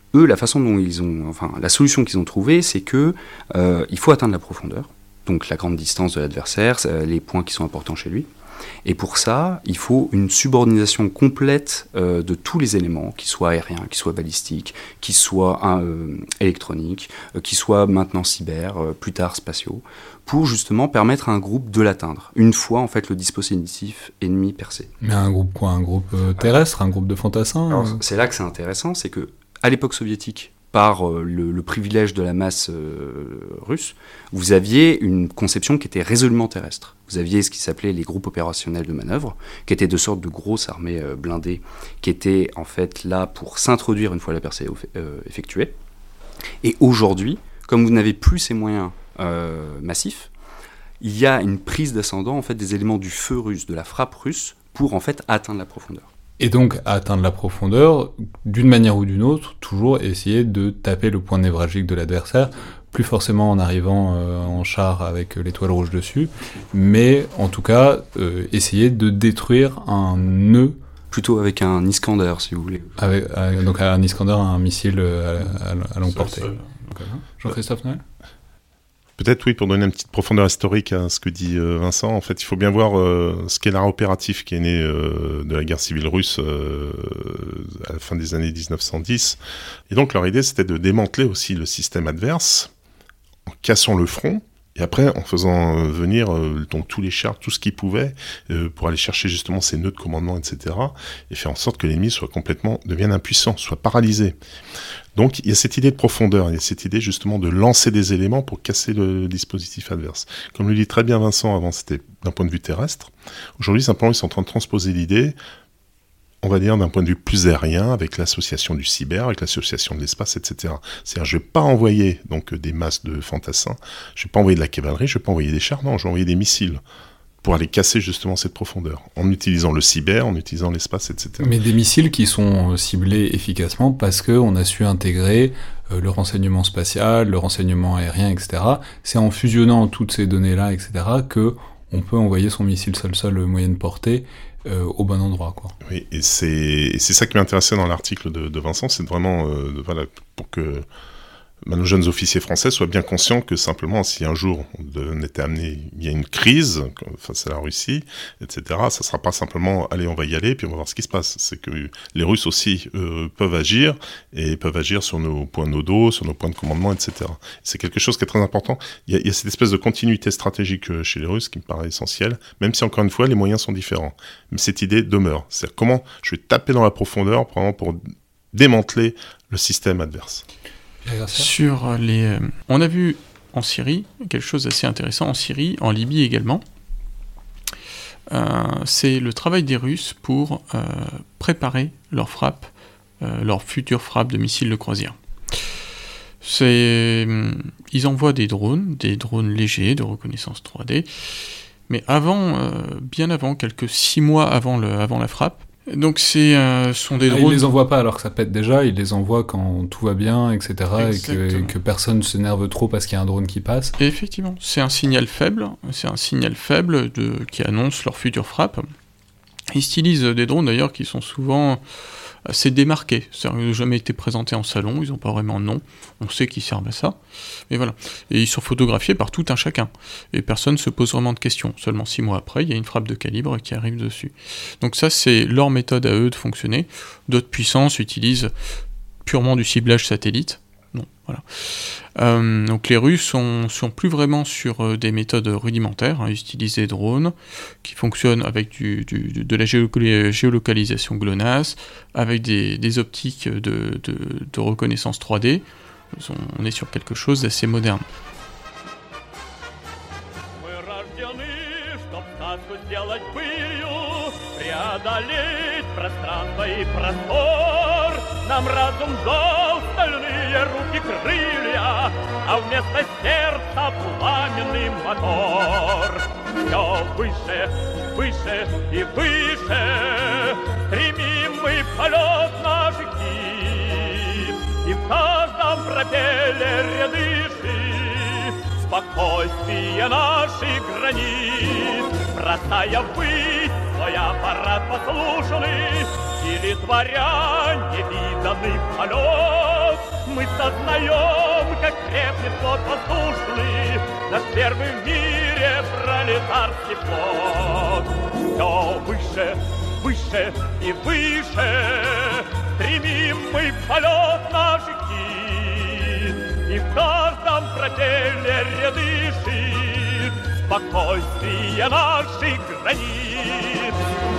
eux, la façon dont ils ont, enfin, la solution qu'ils ont trouvée, c'est que euh, il faut atteindre la profondeur, donc la grande distance de l'adversaire, les points qui sont importants chez lui. Et pour ça, il faut une subordination complète euh, de tous les éléments, qu'ils soient aériens, qu'ils soient balistiques, qu'ils soient euh, électroniques, euh, qu'ils soient maintenant cyber, euh, plus tard spatiaux, pour justement permettre à un groupe de l'atteindre, une fois en fait le dispositif ennemi percé. Mais un groupe quoi? Un groupe euh, terrestre, un groupe de fantassins? Alors, euh... c'est là que c'est intéressant, c'est que à l'époque soviétique, par euh, le, le privilège de la masse euh, russe, vous aviez une conception qui était résolument terrestre. Vous aviez ce qui s'appelait les groupes opérationnels de manœuvre, qui étaient de sortes de grosses armées euh, blindées, qui étaient en fait là pour s'introduire une fois la percée euh, effectuée. Et aujourd'hui, comme vous n'avez plus ces moyens euh, massifs, il y a une prise d'ascendant en fait des éléments du feu russe, de la frappe russe, pour en fait atteindre la profondeur. Et donc, à atteindre la profondeur, d'une manière ou d'une autre, toujours essayer de taper le point névralgique de l'adversaire, plus forcément en arrivant euh, en char avec l'étoile rouge dessus, mais en tout cas, euh, essayer de détruire un nœud. Plutôt avec un Iskander, si vous voulez. Avec, avec, donc un Iskander, un missile à, à, à longue portée. Jean-Christophe Noël ? Peut-être, oui, pour donner une petite profondeur historique à ce que dit euh, Vincent, en fait, il faut bien voir euh, ce qu'est l'art opératif qui est né euh, de la guerre civile russe euh, à la fin des années dix-neuf cent dix. Et donc, leur idée, c'était de démanteler aussi le système adverse en cassant le front, et après, en faisant euh, venir euh, donc, tous les chars, tout ce qu'ils pouvaient, euh, pour aller chercher justement ces nœuds de commandement, et cetera, et faire en sorte que l'ennemi soit complètement, devienne impuissant, soit paralysé. Donc, il y a cette idée de profondeur, il y a cette idée justement de lancer des éléments pour casser le dispositif adverse. Comme le dit très bien Vincent, avant c'était d'un point de vue terrestre. Aujourd'hui, simplement, ils sont en train de transposer l'idée, on va dire d'un point de vue plus aérien, avec l'association du cyber, avec l'association de l'espace, et cetera. C'est-à-dire, je ne vais pas envoyer donc, des masses de fantassins, je ne vais pas envoyer de la cavalerie, je ne vais pas envoyer des chars, non, je vais envoyer des missiles, pour aller casser justement cette profondeur, en utilisant le cyber, en utilisant l'espace, et cetera. Mais des missiles qui sont ciblés efficacement parce qu'on a su intégrer euh, le renseignement spatial, le renseignement aérien, et cetera. C'est en fusionnant toutes ces données-là, et cetera, qu'on peut envoyer son missile sol-sol moyenne portée euh, au bon endroit, quoi. Oui, et c'est, et c'est ça qui m'intéressait dans l'article de, de Vincent, c'est vraiment, euh, de, voilà, pour que ben, nos jeunes officiers français soient bien conscients que simplement, si un jour on était amené, il y a une crise face à la Russie, et cetera, ça ne sera pas simplement, allez, on va y aller, puis on va voir ce qui se passe. C'est que les Russes aussi euh, peuvent agir, et peuvent agir sur nos points nodaux, sur nos points de commandement, et cetera. C'est quelque chose qui est très important. Il y a, il y a cette espèce de continuité stratégique chez les Russes qui me paraît essentielle, même si encore une fois, les moyens sont différents. Mais cette idée demeure. C'est-à-dire comment je vais taper dans la profondeur, probablement pour démanteler le système adverse. Sur les, euh, on a vu en Syrie quelque chose d'assez intéressant, en Syrie, en Libye également. Euh, c'est le travail des Russes pour euh, préparer leurs frappes, euh, leurs futures frappes de missiles de croisière. C'est, ils envoient des drones, des drones légers de reconnaissance trois D, mais avant, euh, bien avant, quelques six mois avant, le, avant la frappe. Donc c'est euh, sont des drones. Ah, ils les envoient pas alors que ça pète déjà, ils les envoient quand tout va bien, et cetera. Et que, et que personne ne s'énerve trop parce qu'il y a un drone qui passe. Et effectivement, c'est un signal faible, c'est un signal faible de, qui annonce leur future frappe. Ils utilisent des drones d'ailleurs qui sont souvent assez démarqués, c'est-à-dire qu'ils n'ont jamais été présentés en salon, ils n'ont pas vraiment de nom, on sait qu'ils servent à ça, et voilà. Et ils sont photographiés par tout un chacun, et personne ne se pose vraiment de questions. Seulement six mois après, il y a une frappe de calibre qui arrive dessus. Donc ça, c'est leur méthode à eux de fonctionner. D'autres puissances utilisent purement du ciblage satellite. Non, voilà. Euh, donc les Russes sont, sont plus vraiment sur euh, des méthodes rudimentaires, hein. Ils utilisent des drones qui fonctionnent avec du, du, de la géolo- géolocalisation GLONASS, avec des, des optiques de, de, de reconnaissance trois D. On est sur quelque chose d'assez moderne. Нам разум дал стальные руки крылья, а вместо сердца пламенный мотор. Все выше, выше и выше стремим мы полет наш гиб, и в каждом пропеллере дыши спокойствие наших границ, бросая ввысь свой аппарат послушный, или творя невиданный полет, мы сознаем, как крепнет флот воздушный, наш первый в мире пролетарский флот. Все выше, выше и выше стремим мы в полет наш кит, и в каждом пропеллере дышит спокойствие наших границ.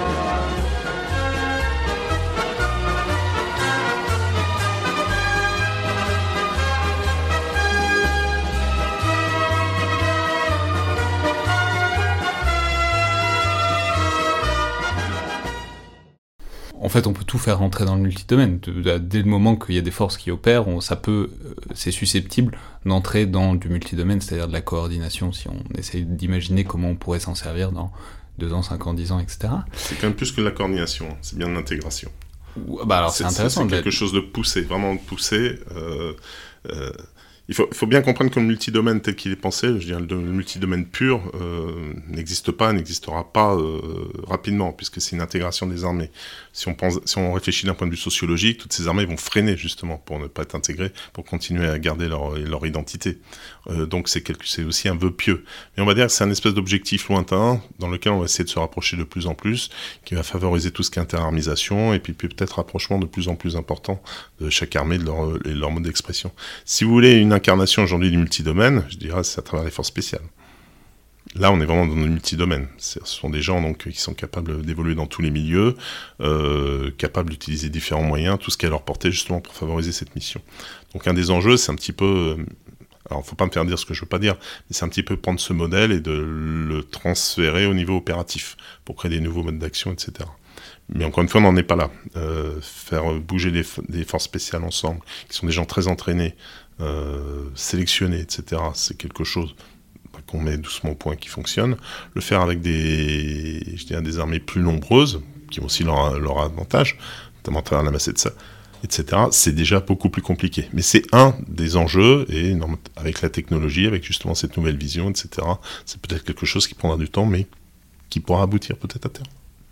En fait, on peut tout faire rentrer dans le multidomaine. Dès le moment qu'il y a des forces qui opèrent, on, ça peut, c'est susceptible d'entrer dans du multidomaine, c'est-à-dire de la coordination, si on essaye d'imaginer comment on pourrait s'en servir dans deux ans, cinq ans, dix ans, et cetera. C'est quand même plus que de la coordination, c'est bien de l'intégration. Bah alors c'est, c'est intéressant. C'est, c'est quelque chose de poussé, vraiment de poussé. Euh, euh, Il faut, il faut bien comprendre que le multidomaine tel qu'il est pensé, je dirais, le, le multidomaine pur euh, n'existe pas, n'existera pas euh, rapidement, puisque c'est une intégration des armées. Si on pense, si on réfléchit d'un point de vue sociologique, toutes ces armées vont freiner justement pour ne pas être intégrées, pour continuer à garder leur, leur identité. Euh, donc c'est, quelque, c'est aussi un vœu pieux. Mais on va dire que c'est un espèce d'objectif lointain dans lequel on va essayer de se rapprocher de plus en plus, qui va favoriser tout ce qui est interarmisation, et puis peut-être rapprochement de plus en plus important de chaque armée de leur, et de leur mode d'expression. Si vous voulez une incarnation aujourd'hui du multidomaine, je dirais c'est à travers les forces spéciales. Là, on est vraiment dans le multidomaine. C'est, ce sont des gens donc qui sont capables d'évoluer dans tous les milieux, euh, capables d'utiliser différents moyens, tout ce qui est à leur portée justement pour favoriser cette mission. Donc un des enjeux, c'est un petit peu, euh, alors faut pas me faire dire ce que je veux pas dire, mais c'est un petit peu prendre ce modèle et de le transférer au niveau opératif pour créer des nouveaux modes d'action, et cetera. Mais encore une fois, on n'en est pas là. Euh, faire bouger les, des forces spéciales ensemble, qui sont des gens très entraînés, euh, sélectionnés, et cetera. C'est quelque chose bah, qu'on met doucement au point, qui fonctionne. Le faire avec des, je dirais, des armées plus nombreuses, qui ont aussi leur, leur avantage, notamment à travers la masse de ça, et cetera. C'est déjà beaucoup plus compliqué. Mais c'est un des enjeux, et avec la technologie, avec justement cette nouvelle vision, et cetera, c'est peut-être quelque chose qui prendra du temps, mais qui pourra aboutir peut-être à terme.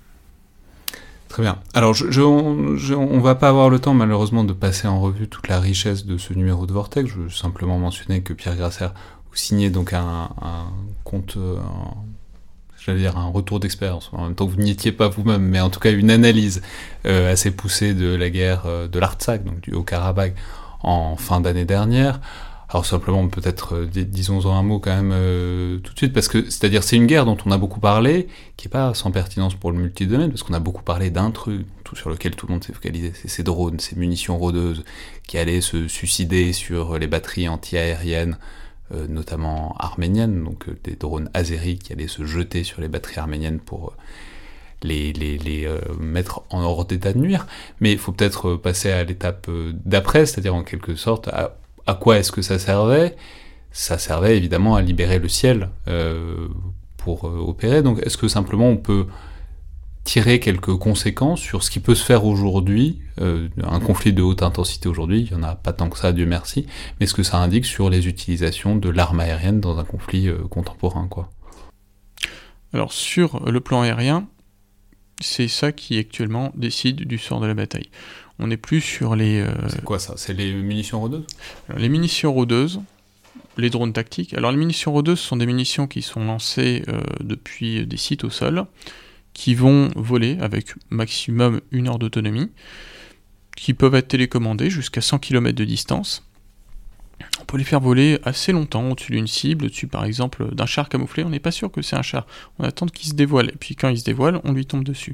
Très bien. Alors, je, je, on, je, on va pas avoir le temps, malheureusement, de passer en revue toute la richesse de ce numéro de Vortex. Je veux simplement mentionner que Pierre Grasser vous signait donc un, un compte, un, j'allais dire un retour d'expérience. En même temps, vous n'y étiez pas vous-même, mais en tout cas une analyse euh, assez poussée de la guerre euh, de l'Artsakh, donc du Haut-Karabakh, en fin d'année dernière. Alors simplement, peut-être, euh, disons-en un mot quand même euh, tout de suite, parce que, c'est-à-dire, c'est une guerre dont on a beaucoup parlé, qui est pas sans pertinence pour le multidomaine, parce qu'on a beaucoup parlé d'un truc, tout sur lequel tout le monde s'est focalisé, c'est ces drones, ces munitions rôdeuses, qui allaient se suicider sur les batteries anti-aériennes, euh, notamment arméniennes, donc euh, des drones azéris qui allaient se jeter sur les batteries arméniennes pour euh, les, les, les euh, mettre en hors d'état de nuire. Mais il faut peut-être euh, passer à l'étape euh, d'après, c'est-à-dire en quelque sorte à À quoi est-ce que ça servait ? Ça servait évidemment à libérer le ciel euh, pour euh, opérer. Donc est-ce que simplement on peut tirer quelques conséquences sur ce qui peut se faire aujourd'hui, euh, un conflit de haute intensité aujourd'hui, il n'y en a pas tant que ça, Dieu merci, mais ce que ça indique sur les utilisations de l'arme aérienne dans un conflit euh, contemporain, quoi. Alors sur le plan aérien, c'est ça qui actuellement décide du sort de la bataille. On n'est plus sur les... Euh... C'est quoi ça ? C'est les munitions rôdeuses ? Alors, les munitions rôdeuses, les drones tactiques. Alors les munitions rôdeuses sont des munitions qui sont lancées euh, depuis des sites au sol, qui vont voler avec maximum une heure d'autonomie, qui peuvent être télécommandées jusqu'à cent kilomètres de distance. On peut les faire voler assez longtemps au-dessus d'une cible, au-dessus par exemple d'un char camouflé. On n'est pas sûr que c'est un char. On attend qu'il se dévoile. Et puis quand il se dévoile, on lui tombe dessus.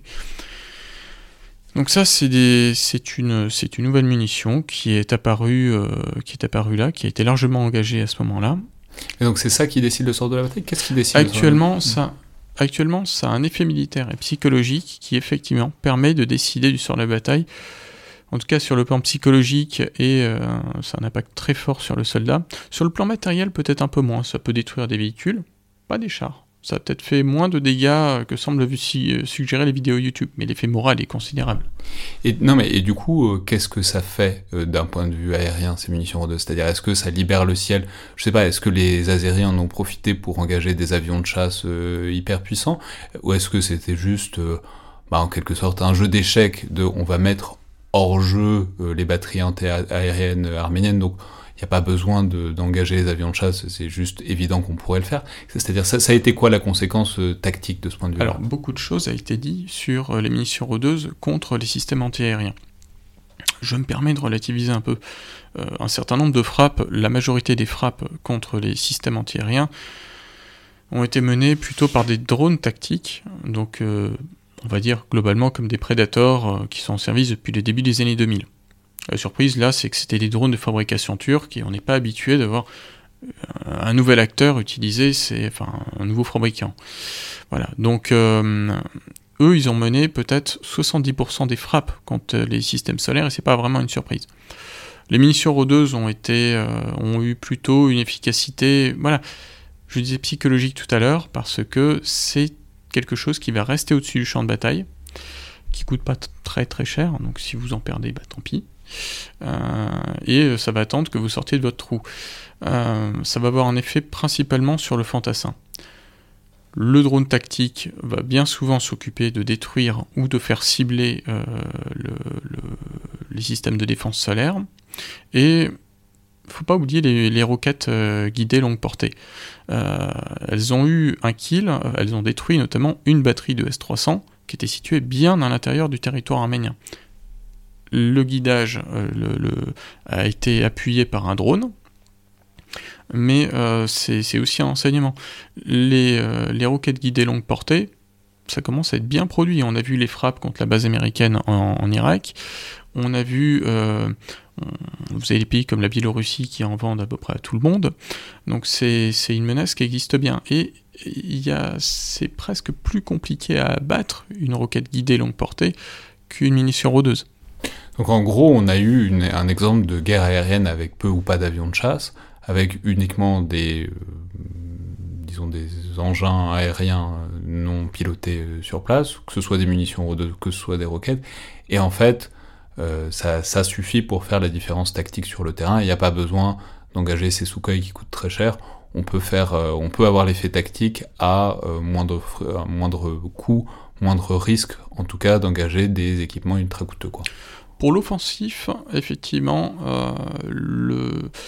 Donc ça, c'est, des, c'est, une, c'est une nouvelle munition qui est apparue, euh, qui est apparue là, qui a été largement engagée à ce moment-là. Et donc c'est ça qui décide le sort de la bataille ? Qu'est-ce qui décide Actuellement, ça, actuellement, ça a un effet militaire et psychologique qui effectivement permet de décider du sort de la bataille. En tout cas, sur le plan psychologique, et euh, ça a un impact très fort sur le soldat. Sur le plan matériel, peut-être un peu moins. Ça peut détruire des véhicules, pas des chars. Ça a peut-être fait moins de dégâts que semblent suggérer les vidéos YouTube, mais l'effet moral est considérable. Et, non mais, et du coup, euh, qu'est-ce que ça fait euh, d'un point de vue aérien, ces munitions rôdeuses ? C'est-à-dire, est-ce que ça libère le ciel ? Je sais pas, est-ce que les Azéris en ont profité pour engager des avions de chasse euh, hyper puissants ? Ou est-ce que c'était juste, euh, bah, en quelque sorte, un jeu d'échecs de on va mettre hors jeu euh, les batteries anti-aériennes arméniennes, donc il n'y a pas besoin de, d'engager les avions de chasse, c'est juste évident qu'on pourrait le faire. C'est-à-dire, ça, ça a été quoi la conséquence euh, tactique de ce point de vue-là ? Alors, beaucoup de choses a été dit sur euh, les munitions rôdeuses contre les systèmes anti-aériens. Je me permets de relativiser un peu. Euh, un certain nombre de frappes, la majorité des frappes contre les systèmes anti-aériens ont été menées plutôt par des drones tactiques, donc euh, on va dire globalement comme des Predators euh, qui sont en service depuis le début des années deux mille. La surprise là, c'est que c'était des drones de fabrication turque et on n'est pas habitué d'avoir un nouvel acteur utilisé, c'est enfin un nouveau fabricant. Voilà, donc euh, eux, ils ont mené peut-être soixante-dix pour cent des frappes contre les systèmes solaires et c'est pas vraiment une surprise. Les munitions rôdeuses ont été, euh, ont eu plutôt une efficacité, voilà, je disais psychologique tout à l'heure, parce que c'est quelque chose qui va rester au-dessus du champ de bataille, qui coûte pas t- très très cher, donc si vous en perdez, bah tant pis. Euh, et ça va attendre que vous sortiez de votre trou. Euh, ça va avoir un effet principalement sur le fantassin. Le drone tactique va bien souvent s'occuper de détruire ou de faire cibler euh, le, le, les systèmes de défense solaire. Et faut pas oublier les, les roquettes euh, guidées longue portée. Euh, elles ont eu un kill, elles ont détruit notamment une batterie de S trois cents qui était située bien à l'intérieur du territoire arménien. Le guidage euh, le, le, a été appuyé par un drone, mais euh, c'est, c'est aussi un enseignement. Les, euh, les roquettes guidées longue portée, ça commence à être bien produit. On a vu les frappes contre la base américaine en, en Irak. On a vu, euh, vous avez des pays comme la Biélorussie qui en vendent à peu près à tout le monde. Donc c'est, c'est une menace qui existe bien. Et il y a, c'est presque plus compliqué à abattre une roquette guidée longue portée qu'une munition rôdeuse. Donc en gros, on a eu une, un exemple de guerre aérienne avec peu ou pas d'avions de chasse, avec uniquement des, euh, disons des engins aériens non pilotés euh, sur place, que ce soit des munitions rôdeuses, que ce soit des roquettes, et en fait, euh, ça, ça suffit pour faire la différence tactique sur le terrain. Il n'y a pas besoin d'engager ces Sukhoi qui coûtent très cher. On peut faire, euh, on peut avoir l'effet tactique à euh, moindre, à moindre coût, moindre risque, en tout cas, d'engager des équipements ultra coûteux, quoi. Pour l'offensif, effectivement, euh, le...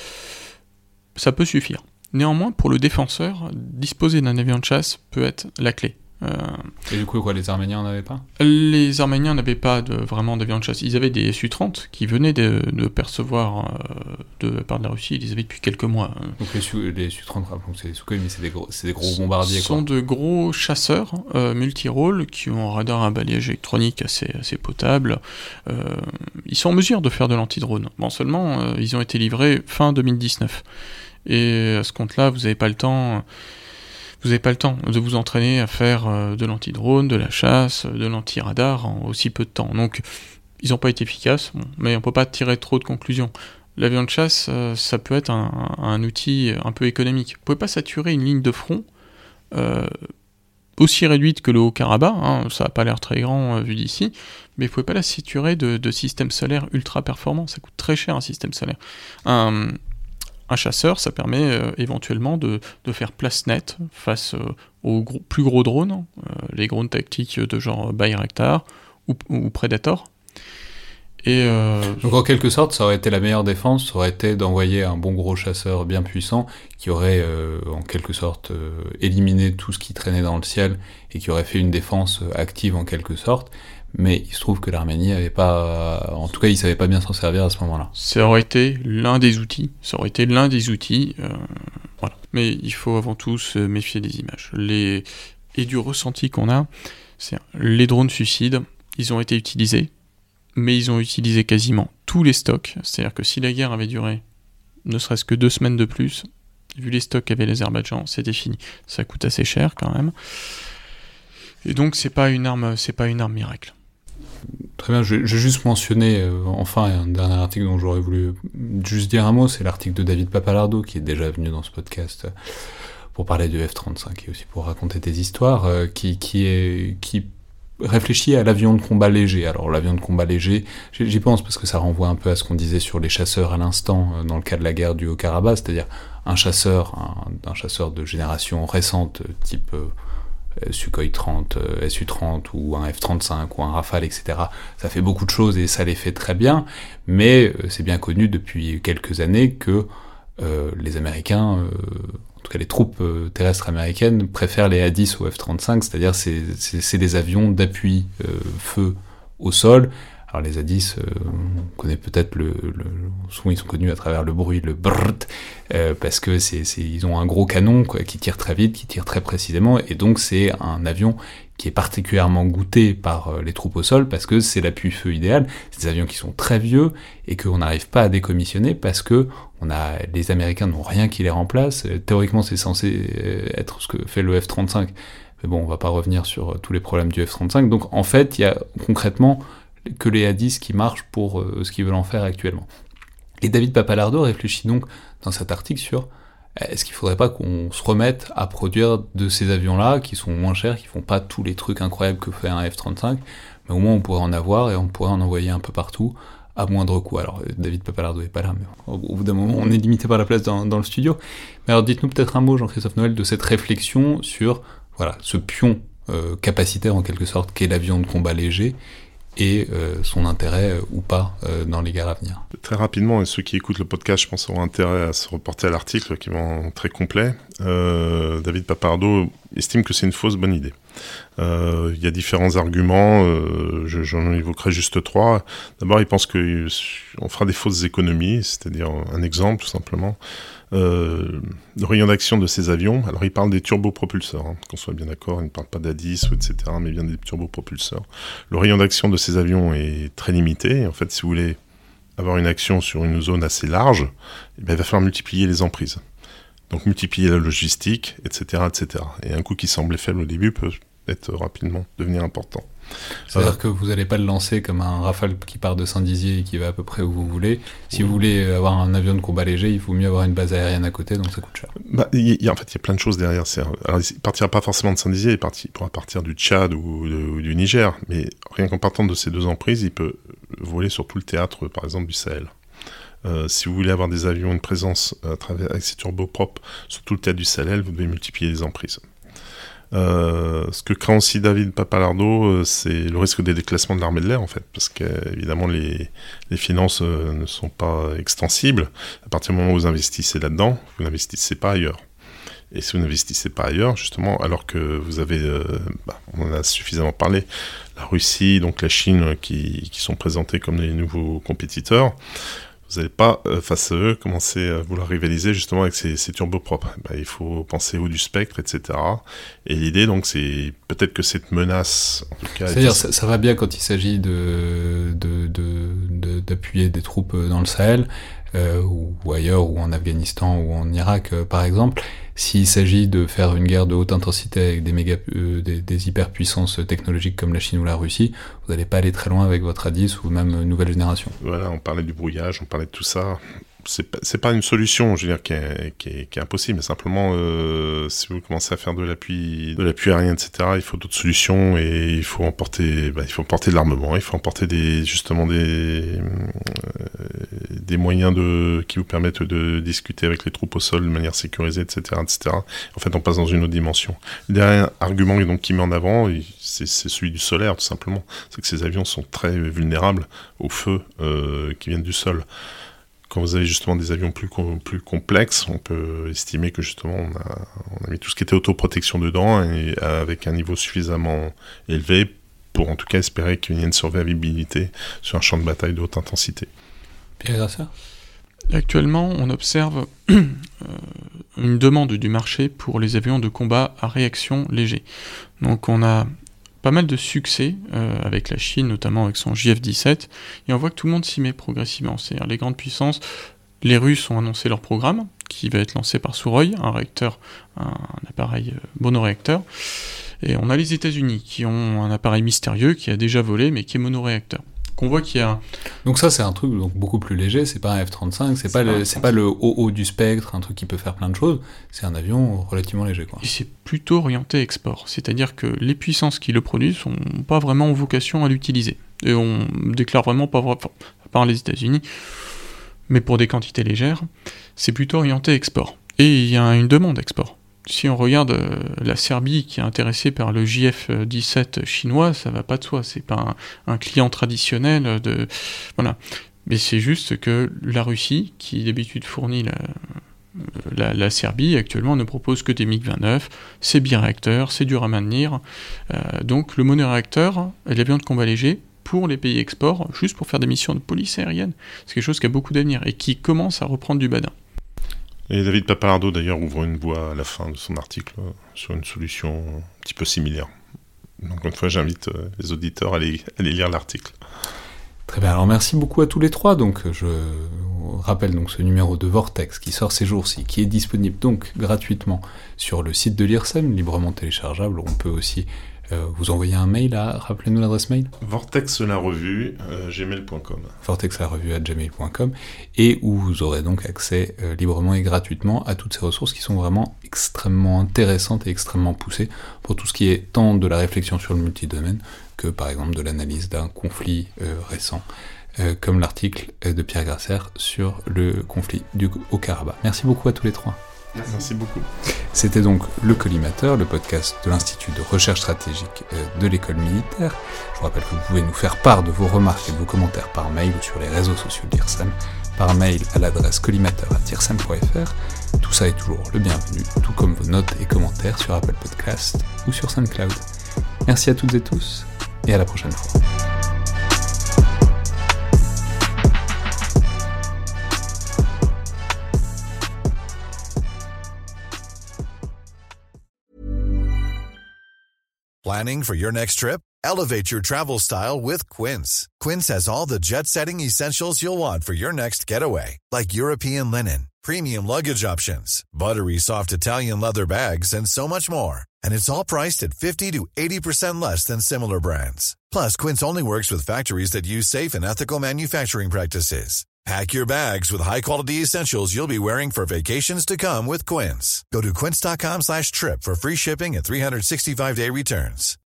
ça peut suffire. Néanmoins, pour le défenseur, disposer d'un avion de chasse peut être la clé. Euh... Et du coup, quoi, les Arméniens n'en avaient pas ? Les Arméniens n'avaient pas de, vraiment d'avion de chasse. Ils avaient des S U trente qui venaient de, de percevoir euh, de la part de la Russie. Ils les avaient depuis quelques mois. Donc les, su, les S U trente, donc c'est des Sukhoi, mais c'est des gros, c'est des gros bombardiers. Ce sont de gros chasseurs euh, multirôles qui ont un radar à balayage électronique assez, assez potable. Euh, ils sont en mesure de faire de l'antidrone. Bon, seulement, euh, ils ont été livrés fin deux mille dix-neuf. Et à ce compte-là, vous n'avez pas le temps... Vous n'avez pas le temps de vous entraîner à faire euh, de l'antidrone, de la chasse, de l'antiradar en aussi peu de temps. Donc, ils n'ont pas été efficaces, bon, mais on ne peut pas tirer trop de conclusions. L'avion de chasse, euh, ça peut être un, un outil un peu économique. Vous ne pouvez pas saturer une ligne de front euh, aussi réduite que le Haut-Karabakh, hein, ça n'a pas l'air très grand euh, vu d'ici, mais vous ne pouvez pas la saturer de, de systèmes solaires ultra performants. Ça coûte très cher un système solaire. Un... Un chasseur, ça permet euh, éventuellement de, de faire place nette face euh, aux gros, plus gros drones, euh, les drones tactiques de genre Bayraktar ou, ou Predator. Et, euh, Donc en quelque sorte, ça aurait été la meilleure défense, ça aurait été d'envoyer un bon gros chasseur bien puissant qui aurait euh, en quelque sorte euh, éliminé tout ce qui traînait dans le ciel et qui aurait fait une défense active en quelque sorte. Mais il se trouve que l'Arménie avait pas, en tout cas, il savait pas bien s'en servir à ce moment-là. Ça aurait été l'un des outils. Ça aurait été l'un des outils. Euh, voilà. Mais il faut avant tout se méfier des images. Les... Et du ressenti qu'on a, c'est les drones suicides, ils ont été utilisés, mais ils ont utilisé quasiment tous les stocks. C'est-à-dire que si la guerre avait duré ne serait-ce que deux semaines de plus, vu les stocks qu'avait l'Azerbaïdjan, c'était fini. Ça coûte assez cher quand même. Et donc c'est pas une arme, c'est pas une arme miracle. Très bien, je vais juste mentionner euh, enfin un dernier article dont j'aurais voulu juste dire un mot, c'est l'article de David Papalardo qui est déjà venu dans ce podcast euh, pour parler du F trente-cinq et aussi pour raconter des histoires, euh, qui, qui, est, qui réfléchit à l'avion de combat léger. Alors l'avion de combat léger, j'y pense parce que ça renvoie un peu à ce qu'on disait sur les chasseurs à l'instant euh, dans le cas de la guerre du Haut-Karabakh, c'est-à-dire un chasseur, un, un chasseur de génération récente type... Euh, euh, Sukhoi trente, euh, S U trente ou un F trente-cinq ou un Rafale, et cetera. Ça fait beaucoup de choses et ça les fait très bien, mais euh, c'est bien connu depuis quelques années que euh, les Américains, euh, en tout cas les troupes euh, terrestres américaines, préfèrent les A dix au F trente-cinq, c'est-à-dire c'est, c'est, c'est des avions d'appui euh, feu au sol. Alors les A dix, euh, on connaît peut-être le, le, souvent ils sont connus à travers le bruit, le brrrt, euh, parce que c'est, c'est, ils ont un gros canon quoi, qui tire très vite, qui tire très précisément, et donc c'est un avion qui est particulièrement goûté par euh, les troupes au sol, parce que c'est l'appui-feu idéal. C'est des avions qui sont très vieux, et qu'on n'arrive pas à décommissionner, parce que on a, les Américains n'ont rien qui les remplace. Théoriquement c'est censé être ce que fait le F trente-cinq, mais bon, on va pas revenir sur tous les problèmes du F trente-cinq, donc en fait, il y a concrètement que les A dix qui marchent pour euh, ce qu'ils veulent en faire actuellement. Et David Pappalardo réfléchit donc dans cet article sur est-ce qu'il ne faudrait pas qu'on se remette à produire de ces avions-là, qui sont moins chers, qui font pas tous les trucs incroyables que fait un F trente-cinq, mais au moins on pourrait en avoir et on pourrait en envoyer un peu partout à moindre coût. Alors David Pappalardo n'est pas là, mais au, au bout d'un moment on est limité par la place dans, dans le studio. Mais alors dites-nous peut-être un mot, Jean-Christophe Noël, de cette réflexion sur voilà, ce pion euh, capacitaire en quelque sorte qu'est l'avion de combat léger, et euh, son intérêt euh, ou pas euh, dans les guerres à venir. Très rapidement, et ceux qui écoutent le podcast, je pense, auront intérêt à se reporter à l'article qui est très complet. Euh, David Pappalardo estime que c'est une fausse bonne idée. Euh, il y a différents arguments, euh, je, j'en évoquerai juste trois. D'abord, il pense qu'on fera des fausses économies, c'est-à-dire un exemple tout simplement. Euh, le rayon d'action de ces avions, alors il parle des turbopropulseurs, hein, qu'on soit bien d'accord, il ne parle pas d'A dix, et cetera, mais bien des turbopropulseurs. Le rayon d'action de ces avions est très limité, en fait, si vous voulez avoir une action sur une zone assez large, eh bien, il va falloir multiplier les emprises. Donc multiplier la logistique, et cetera, et cetera. Et un coût qui semblait faible au début peut être rapidement devenir important. C'est-à-dire euh, que vous n'allez pas le lancer comme un Rafale qui part de Saint-Dizier et qui va à peu près où vous voulez. Si oui. vous voulez avoir un avion de combat léger, il faut mieux avoir une base aérienne à côté, donc ça coûte cher. Bah, y, y, en fait, il y a plein de choses derrière. C'est, alors, il ne partira pas forcément de Saint-Dizier, il, part, il pourra partir du Tchad ou, de, ou du Niger, mais rien qu'en partant de ces deux emprises, il peut voler sur tout le théâtre, par exemple, du Sahel. Euh, si vous voulez avoir des avions, une présence à travers, avec ces turbopropres sur tout le théâtre du Sahel, vous devez multiplier les emprises. Euh, ce que craint aussi David Pappalardo, euh, c'est le risque des déclassements de l'armée de l'air, en fait, parce qu'évidemment les, les finances euh, ne sont pas extensibles. À partir du moment où vous investissez là-dedans, vous n'investissez pas ailleurs. Et si vous n'investissez pas ailleurs, justement, alors que vous avez, euh, bah, on en a suffisamment parlé, la Russie, donc la Chine, qui, qui sont présentés comme les nouveaux compétiteurs, vous n'allez pas, euh, face à eux, commencer à vouloir rivaliser justement avec ces, ces turbopropres. Bah, il faut penser haut du spectre, et cetera. Et l'idée, donc, c'est peut-être que cette menace, en tout cas... C'est-à-dire, ça, ça va bien quand il s'agit de, de, de, de, d'appuyer des troupes dans le Sahel, euh, ou, ou ailleurs, ou en Afghanistan, ou en Irak, euh, par exemple. S'il s'agit de faire une guerre de haute intensité avec des, méga, euh, des, des hyperpuissances technologiques comme la Chine ou la Russie, vous n'allez pas aller très loin avec votre A dix ou même nouvelle génération. Voilà, on parlait du brouillage, on parlait de tout ça. C'est pas, c'est pas une solution, je veux dire, qui est, qui est, qui est impossible, mais simplement, euh, si vous commencez à faire de l'appui, de l'appui aérien, et cetera, il faut d'autres solutions et il faut emporter, bah, il faut emporter de l'armement, il faut emporter des, justement des, euh, des moyens de, qui vous permettent de discuter avec les troupes au sol de manière sécurisée, et cetera, et cetera. En fait, on passe dans une autre dimension. Le dernier argument donc qui met en avant, c'est, c'est celui du solaire, tout simplement. C'est que ces avions sont très vulnérables aux feux euh, qui viennent du sol. Quand vous avez justement des avions plus, com- plus complexes, on peut estimer que justement on a, on a mis tout ce qui était autoprotection dedans et avec un niveau suffisamment élevé pour en tout cas espérer qu'il y ait une survivabilité sur un champ de bataille de haute intensité. Pierre Grasser ? Actuellement, on observe euh, une demande du marché pour les avions de combat à réaction léger. Donc on a pas mal de succès euh, avec la Chine, notamment avec son J F dix-sept, et on voit que tout le monde s'y met progressivement. C'est-à-dire les grandes puissances, les Russes ont annoncé leur programme, qui va être lancé par Sukhoi, un réacteur, un, un appareil euh, monoréacteur, et on a les États-Unis qui ont un appareil mystérieux qui a déjà volé, mais qui est monoréacteur. Qu'on voit qu'il y a un... Donc ça, c'est un truc donc, beaucoup plus léger, c'est pas un F trente-cinq, c'est, c'est, pas, le, c'est pas le haut haut du spectre, un truc qui peut faire plein de choses, c'est un avion relativement léger, quoi. Et c'est plutôt orienté export, c'est-à-dire que les puissances qui le produisent n'ont pas vraiment vocation à l'utiliser. Et on déclare vraiment pas, enfin, à part les États-Unis, mais pour des quantités légères, c'est plutôt orienté export. Et il y a une demande export. si on regarde euh, la Serbie qui est intéressée par le J F dix-sept chinois, ça va pas de soi. C'est pas un, un client traditionnel de voilà. Mais c'est juste que la Russie, qui d'habitude fournit la, la, la Serbie, actuellement ne propose que des MiG vingt-neuf. C'est biréacteur, c'est dur à maintenir. Euh, donc le monoréacteur et l'avion de combat léger pour les pays export, juste pour faire des missions de police aérienne, c'est quelque chose qui a beaucoup d'avenir et qui commence à reprendre du badin. Et David Pappalardo, d'ailleurs, ouvre une voie à la fin de son article euh, sur une solution un petit peu similaire. Donc, une fois, j'invite euh, les auditeurs à aller, à aller lire l'article. Très bien, alors merci beaucoup à tous les trois. Donc, je rappelle donc ce numéro de Vortex qui sort ces jours-ci, qui est disponible donc gratuitement sur le site de l'I R S E M, librement téléchargeable. On peut aussi euh, vous envoyer un mail à, rappelez-nous l'adresse mail. Vortex la revue, euh, gmail point com. Vortex la revue à gmail point com, et où vous aurez donc accès euh, librement et gratuitement à toutes ces ressources qui sont vraiment extrêmement intéressantes et extrêmement poussées pour tout ce qui est tant de la réflexion sur le multidomaine que par exemple de l'analyse d'un conflit euh, récent, euh, comme l'article de Pierre Grasser sur le conflit du Haut-Karabakh. Merci beaucoup à tous les trois. Merci, Merci beaucoup. C'était donc Le Collimateur, le podcast de l'Institut de recherche stratégique de l'école militaire. Je vous rappelle que vous pouvez nous faire part de vos remarques et de vos commentaires par mail ou sur les réseaux sociaux de l'I R S E M, par mail à l'adresse collimateur arobase i r s e m point f r. Tout ça est toujours le bienvenu, tout comme vos notes et commentaires sur Apple Podcast ou sur SoundCloud. Merci à toutes et tous, et à la prochaine fois. Planning for your next trip? Elevate your travel style with Quince. Quince has all the jet-setting essentials you'll want for your next getaway, like European linen, premium luggage options, buttery soft Italian leather bags, and so much more. And it's all priced at fifty to eighty percent less than similar brands. Plus, Quince only works with factories that use safe and ethical manufacturing practices. Pack your bags with high-quality essentials you'll be wearing for vacations to come with Quince. Go to quince dot com slash trip for free shipping and three sixty-five day returns.